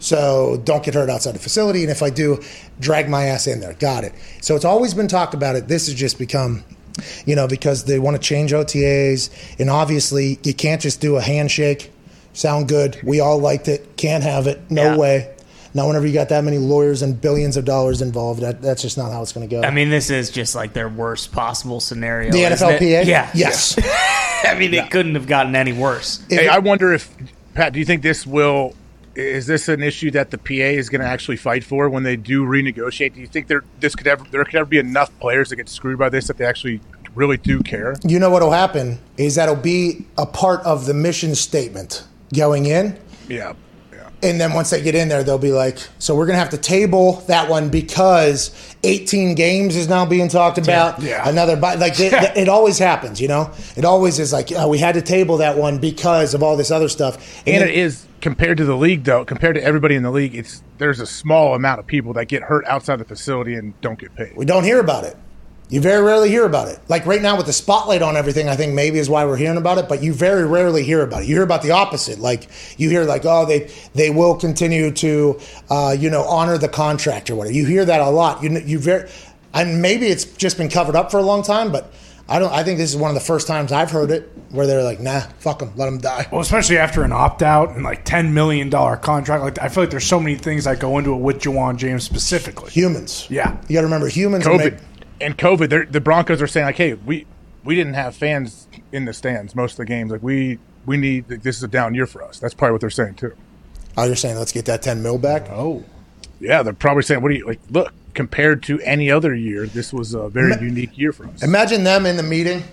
So don't get hurt outside the facility. And if I do, drag my ass in there. Got it. So it's always been talked about it. This has just become, you know, because they want to change O T As. And obviously, you can't just do a handshake. Sound good. We all liked it. Can't have it. No Yeah. way. Now, whenever you got that many lawyers and billions of dollars involved, that, that's just not how it's going to go. I mean, this is just like their worst possible scenario. the N F L P A? Isn't it? Yeah. Yes. I mean, it couldn't have gotten any worse. Hey, I wonder if, Pat, do you think this will, is this an issue that the P A is going to actually fight for when they do renegotiate? Do you think there this could ever there could ever be enough players that get screwed by this that they actually really do care? You know what will happen is that it'll be a part of the mission statement going in. Yeah. And then once they get in there, they'll be like, so we're going to have to table that one because eighteen games is now being talked about. Yeah. Another, like, it, it always happens, you know? It always is like, oh, we had to table that one because of all this other stuff. And, then, it is, compared to the league, though, compared to everybody in the league, it's there's a small amount of people that get hurt outside the facility and don't get paid. we don't hear about it. You very rarely hear about it. Like right now with the spotlight on everything, I think maybe is why we're hearing about it, but you very rarely hear about it. You hear about the opposite. Like you hear like, oh, they they will continue to, uh, you know, honor the contract or whatever. You hear that a lot. You you very, and maybe it's just been covered up for a long time, but I don't. I think this is one of the first times I've heard it where they're like, nah, fuck them, let them die. Well, especially after an opt-out and like ten million dollars contract. Like I feel like there's so many things that go into it with Jawan James specifically. Humans. Yeah. You got to remember humans. COVID. Make, And COVID, they're- the Broncos are saying, like, hey, we we didn't have fans in the stands most of the games. Like, we we need, like, this is a down year for us. That's probably what they're saying, too. oh, you're saying let's get that ten mil back? Oh. Yeah, they're probably saying, what do you, like, look, compared to any other year, this was a very Ma- unique year for us. Imagine them in the meeting.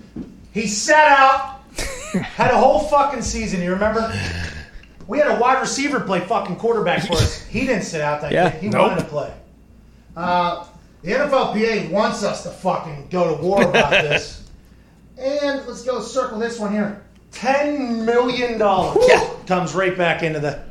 He sat out, had a whole fucking season. You remember? We had a wide receiver play fucking quarterback for us. He didn't sit out that Yeah. game. He Nope. wanted to play. Uh, the N F L P A wants us to fucking go to war about this. And let's go circle this one here. ten million dollars Yeah. comes right back into the.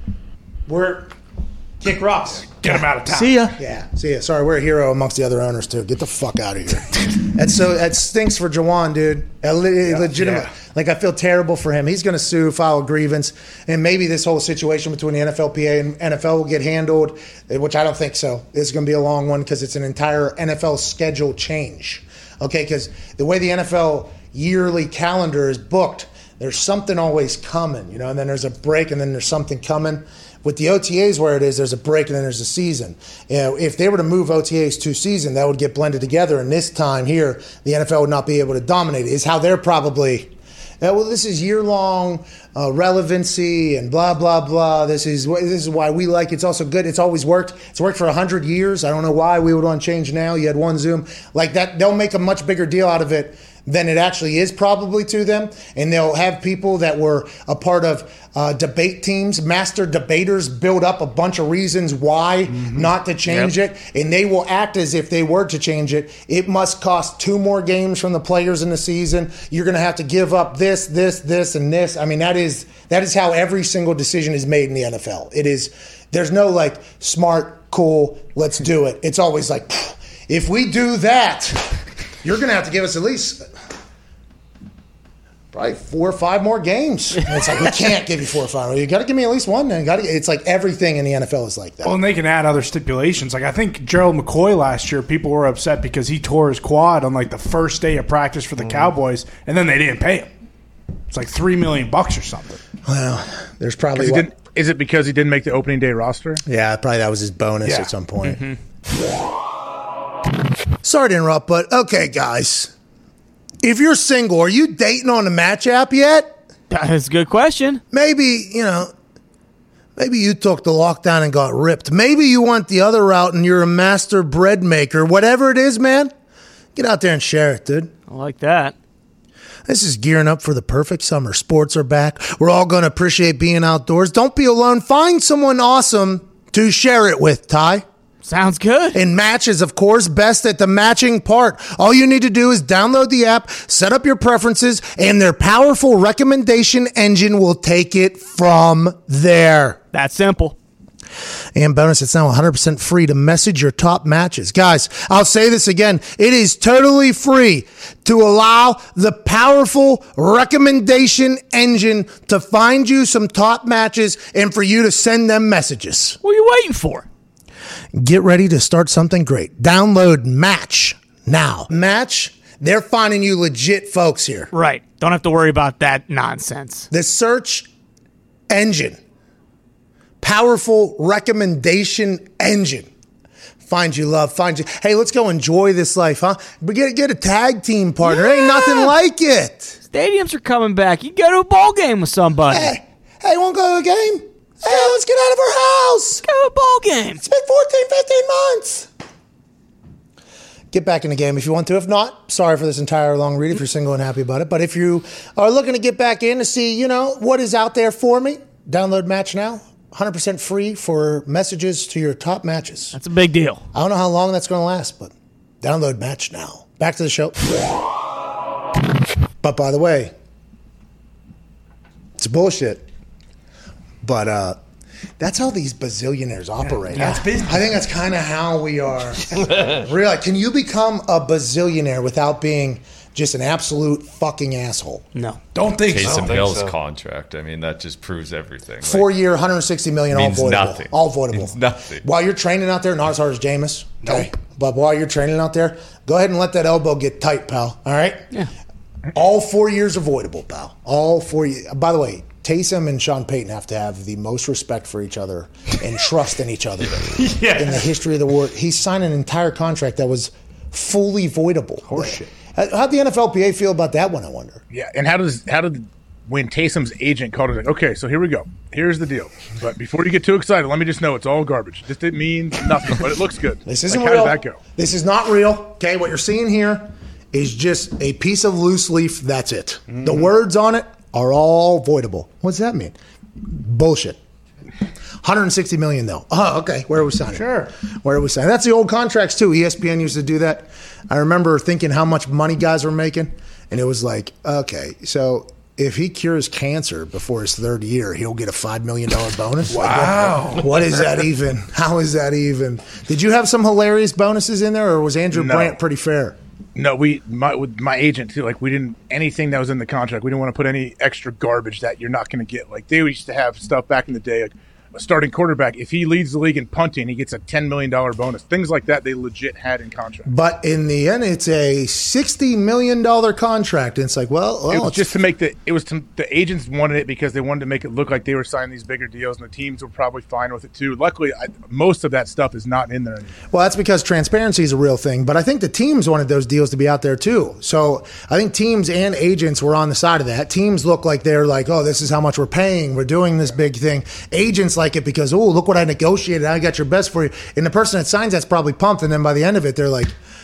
We're. Kick rocks. Get him out of town. See ya. Yeah, see ya. Sorry, we're a hero amongst the other owners too. Get the fuck out of here. That's so that stinks for Jawan, dude. A le- legitimate. yeah. Like I feel terrible for him. He's going to sue, file a grievance, and maybe this whole situation between the N F L P A and N F L will get handled, which I don't think so. It's going to be a long one because it's an entire N F L schedule change. Okay, because the way the N F L yearly calendar is booked, there's something always coming, you know, and then there's a break, and then there's something coming. With the O T As where it is, there's a break and then there's a season. You know, if they were to move O T As to season, that would get blended together. And this time here, the N F L would not be able to dominate it. Is how they're probably, uh, well, this is year-long uh, relevancy and blah, blah, blah. This is wh- this is why we like it. It's also good. It's always worked. It's worked for one hundred years. I don't know why we would want to change now. You had one Zoom. Like that, they'll make a much bigger deal out of it than it actually is probably to them. And they'll have people that were a part of uh, debate teams, master debaters, build up a bunch of reasons why mm-hmm. not to change yep. it. And they will act as if they were to change it. It must cost two more games from the players in the season. You're going to have to give up this, this, this, and this. I mean, that is that is how every single decision is made in the N F L. It is, there's no like smart, cool, let's do it. It's always like, if we do that, you're going to have to give us at least probably four or five more games. And it's like, we can't give you four or five. You got to give me at least one. Then. Gotta, it's like everything in the N F L is like that. Well, and they can add other stipulations. Like I think Gerald McCoy last year, people were upset because he tore his quad on like the first day of practice for the mm. Cowboys, and then they didn't pay him. It's like three million bucks or something. Well, there's probably what, is it because he didn't make the opening day roster? Yeah, probably that was his bonus yeah. at some point. Mm-hmm. Sorry to interrupt, but okay, guys. If you're single, are you dating on the Match app yet? That's a good question. Maybe, you know, maybe you took the lockdown and got ripped. Maybe you went the other route and you're a master bread maker. Whatever it is, man, get out there and share it, dude. I like that. This is gearing up for the perfect summer. Sports are back. We're all going to appreciate being outdoors. Don't be alone. Find someone awesome to share it with, Ty. Sounds good. And Match is, of course, best at the matching part. All you need to do is download the app, set up your preferences, and their powerful recommendation engine will take it from there. That's simple. And bonus, it's now one hundred percent free to message your top matches. Guys, I'll say this again. It is totally free to allow the powerful recommendation engine to find you some top matches and for you to send them messages. What are you waiting for? Get ready to start something great. Download Match now. Match, they're finding you legit folks here. Right. Don't have to worry about that nonsense. The search engine. Powerful recommendation engine. Find you love, find you. Hey, let's go enjoy this life, huh? But get, get a tag team partner. Yeah. Ain't nothing like it. Stadiums are coming back. You go to a ball game with somebody. Hey, hey, want to go to a game? Hey, let's get out of our house. Let's go to a ball game. It's been fourteen, fifteen months. Get back in the game if you want to. If not, sorry for this entire long read if you're single and happy about it. But if you are looking to get back in to see, you know, what is out there for me, download Match now. one hundred percent free for messages to your top matches. That's a big deal. I don't know how long that's going to last, but download Match now. Back to the show. But by the way, it's bullshit. But uh, that's how these bazillionaires operate. Yeah, that's business. I think that's kind of how we are. Really, can you become a bazillionaire without being just an absolute fucking asshole? No. Don't think Taysom so. Hill's so. contract. I mean, that just proves everything. Four year, one hundred sixty million all means voidable. nothing. All voidable. Means nothing. While you're training out there, not as hard as Jameis. Okay. Nope. But while you're training out there, go ahead and let that elbow get tight, pal. All right? Yeah. All four years avoidable, pal. All four years. By the way, Taysom and Sean Payton have to have the most respect for each other and trust in each other Yeah. in the history of the world. He signed an entire contract that was fully voidable. Horseshit. How'd the N F L P A feel about that one, I wonder? Yeah, and how does how did when Taysom's agent called it like, okay, so here we go. Here's the deal. But before you get too excited, let me just know it's all garbage. Just it means nothing, but it looks good. This isn't like, real. How did that go? This is not real. Okay, what you're seeing here is just a piece of loose leaf. That's it. Mm-hmm. The words on it are all voidable. What's that mean? Bullshit. one hundred sixty million though. Oh, okay. Where are we signing? Sure. Where are we signing? That's the old contracts too. E S P N used to do that. I remember thinking how much money guys were making, and it was like, okay, so if he cures cancer before his third year, he'll get a five million dollars bonus. Wow. Like, what, what is that even? How is that even? Did you have some hilarious bonuses in there, or was Andrew No. Brandt pretty fair? No, we my with my agent too. Like we didn't anything that was in the contract. We didn't want to put any extra garbage that you're not going to get. Like they used to have stuff back in the day. Like a starting quarterback, if he leads the league in punting, he gets a ten million dollars bonus. Things like that they legit had in contract. But in the end, it's a sixty million dollars contract. And it's like, well, well It was it's just to make the it was to, the agents wanted it because they wanted to make it look like they were signing these bigger deals, and the teams were probably fine with it too. Luckily, I, most of that stuff is not in there anymore. Well, that's because transparency is a real thing. But I think the teams wanted those deals to be out there too. So I think teams and agents were on the side of that. Teams look like they're like, oh, this is how much we're paying. We're doing this big thing. Agents like it because, oh, look what I negotiated. I got your best for you. And the person that signs that's probably pumped. And then by the end of it, they're like,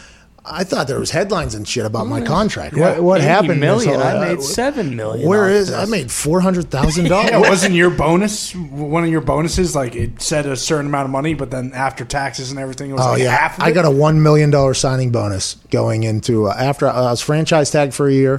I thought there was headlines and shit about my contract. What, what happened? Million. So, uh, I made seven million. Where off is? this. I made four hundred thousand Yeah, dollars. wasn't your bonus one of your bonuses like it said a certain amount of money, but then after taxes and everything, it was Oh like yeah, half of I it? got a one million dollar signing bonus going into uh, after I was franchise tagged for a year.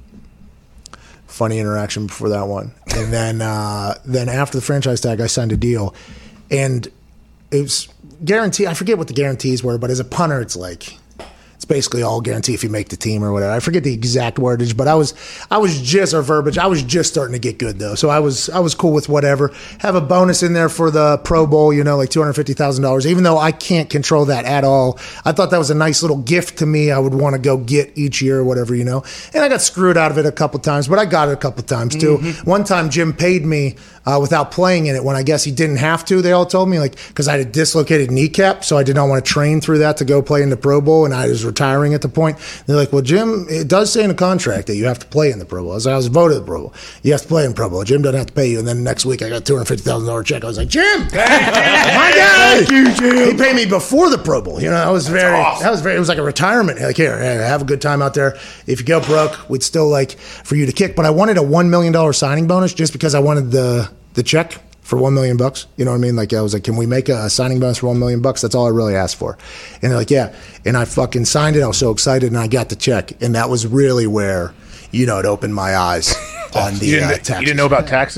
Funny interaction before that one, and then uh, then after the franchise tag, I signed a deal, and it was guaranteed. I forget what the guarantees were, but as a punter, it's like it's basically all guarantee if you make the team or whatever. I forget the exact wordage, but I was I was just or verbiage. I was just starting to get good though, so I was I was cool with whatever. Have a bonus in there for the Pro Bowl, you know, like two hundred fifty thousand dollars. Even though I can't control that at all, I thought that was a nice little gift to me. I would want to go get each year or whatever, you know. And I got screwed out of it a couple times, but I got it a couple times too. Mm-hmm. One time, Jim paid me uh, without playing in it when I guess he didn't have to. They all told me like because I had a dislocated kneecap, so I did not want to train through that to go play in the Pro Bowl, and I was retiring at the point. They're like, well, Jim, it does say in the contract that you have to play in the Pro Bowl. I was, like, I was voted the Pro Bowl. You have to play in Pro Bowl. Jim doesn't have to pay you. And then next week I got a two hundred fifty thousand dollars check. I was like, Jim, my guy. Thank you, Jim. He paid me before the Pro Bowl. You know, I was That's very, awesome. that was very, it was like a retirement. Like, here, hey, have a good time out there. If you go broke, we'd still like for you to kick. But I wanted a one million dollars signing bonus just because I wanted the, the check for one million bucks. You know what I mean? Like I was like, can we make a signing bonus for one million bucks? That's all I really asked for. And they're like, yeah. And I fucking signed it. I was so excited, and I got the check. And that was really where, you know, it opened my eyes on the You uh, didn't, taxes. you didn't know about taxes?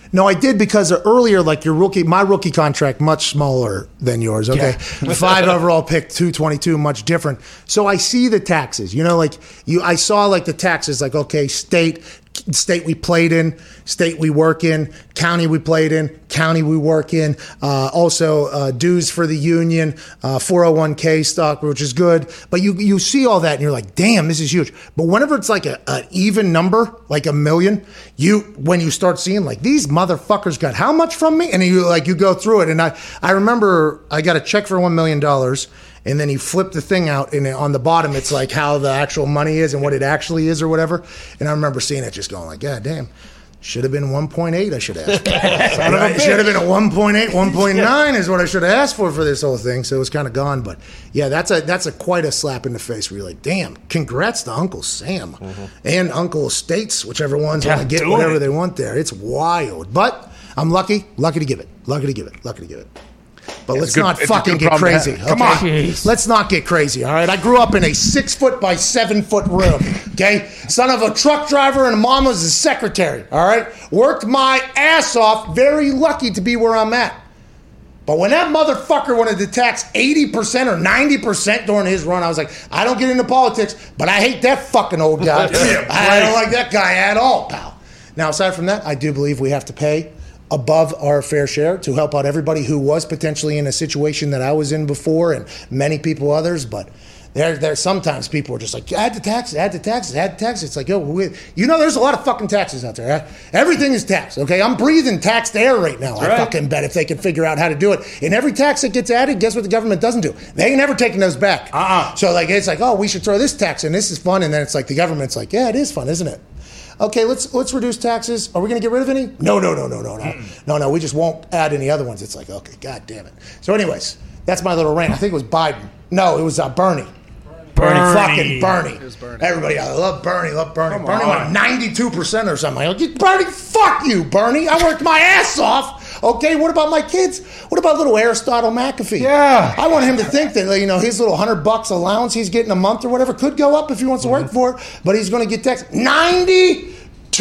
No, I did because earlier, like your rookie, my rookie contract, much smaller than yours. Okay, Yeah. five overall pick, two twenty-two, much different. So I see the taxes. You know, like you, I saw like the taxes. Like okay, state, state we played in, state we work in, county we played in, county we work in. Uh, also uh, dues for the union, uh, four oh one k stock, which is good. But you you see all that and you're like, damn, this is huge. But whenever it's like a, an even number, like a million, you when you start seeing like these motherfuckers got how much from me, and you like you go through it. And I I remember I got a check for one million dollars. And then he flipped the thing out, and on the bottom, it's like how the actual money is and what it actually is or whatever. And I remember seeing it just going like, God damn, should have been one point eight, I should have asked. Right? It should have been a one point eight, one point nine is what I should have asked for for this whole thing. So it was kind of gone. But yeah, that's a that's a quite a slap in the face where you're like, damn, congrats to Uncle Sam mm-hmm. and Uncle States, whichever ones Yeah, want to get doing whatever it. they want there. It's wild. But I'm lucky, lucky to give it, lucky to give it, lucky to give it. But It's let's good- not it's a fucking good get problem to crazy. have. Come Okay. on. Let's not get crazy, all right? I grew up in a six foot by seven foot room, okay? Son of a truck driver and mom was a secretary, all right? Worked my ass off, very lucky to be where I'm at. But when that motherfucker wanted to tax eighty percent or ninety percent during his run, I was like, I don't get into politics, but I hate that fucking old guy. I don't like that guy at all, pal. Now, aside from that, I do believe we have to pay above our fair share to help out everybody who was potentially in a situation that I was in before and many people others. But there, there sometimes people are just like, add the taxes, add the taxes, add the taxes. It's like, yo, we, you know, there's a lot of fucking taxes out there. Huh? Everything is taxed, okay? I'm breathing taxed air right now. I right. fucking bet if they can figure out how to do it. And every tax that gets added, guess what the government doesn't do? They ain't never taking those back. Uh-uh. So like, it's like, oh, we should throw this tax in. This is fun. And then it's like the government's like, yeah, it is fun, isn't it? Okay, let's let's reduce taxes. Are we going to get rid of any? No, no, no, no, no, no. No, no, we just won't add any other ones. It's like, okay, god damn it. So anyways, that's my little rant. I think it was Biden. No, it was uh, Bernie. Bernie. Bernie. Fucking Bernie. It was Bernie. Everybody, I love Bernie, love Bernie. Come Bernie on. went ninety-two percent or something. I'm like, Bernie, fuck you, Bernie. I worked my ass off. Okay, what about my kids? What about little Aristotle McAfee? Yeah. I want him to think that, you know, his little hundred bucks allowance he's getting a month or whatever could go up if he wants to work for it, but he's going to get taxed ninety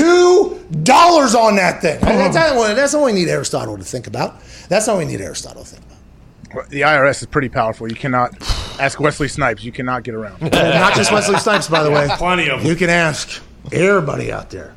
Two dollars on that thing. That's, that's all we need Aristotle to think about. That's all we need Aristotle to think about. The I R S is pretty powerful. You cannot ask Wesley Snipes. You cannot get around. Not just Wesley Snipes, by the way. Plenty of them. You can ask everybody out there.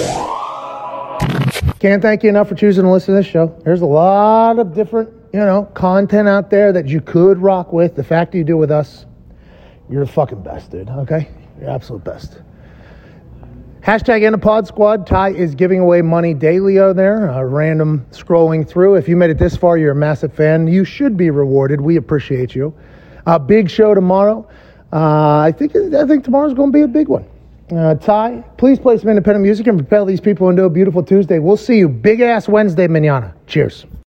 Can't thank you enough for choosing to listen to this show. There's a lot of different, you know, content out there that you could rock with. The fact that you do with us, you're the fucking best, dude. Okay? You're the absolute best. Hashtag Antipod Squad. Ty is giving away money daily on there. Uh, random scrolling through. If you made it this far, you're a massive fan. You should be rewarded. We appreciate you. A uh, big show tomorrow. Uh, I think I think tomorrow's going to be a big one. Uh, Ty, please play some independent music and propel these people into a beautiful Tuesday. We'll see you big ass Wednesday, manana. Cheers.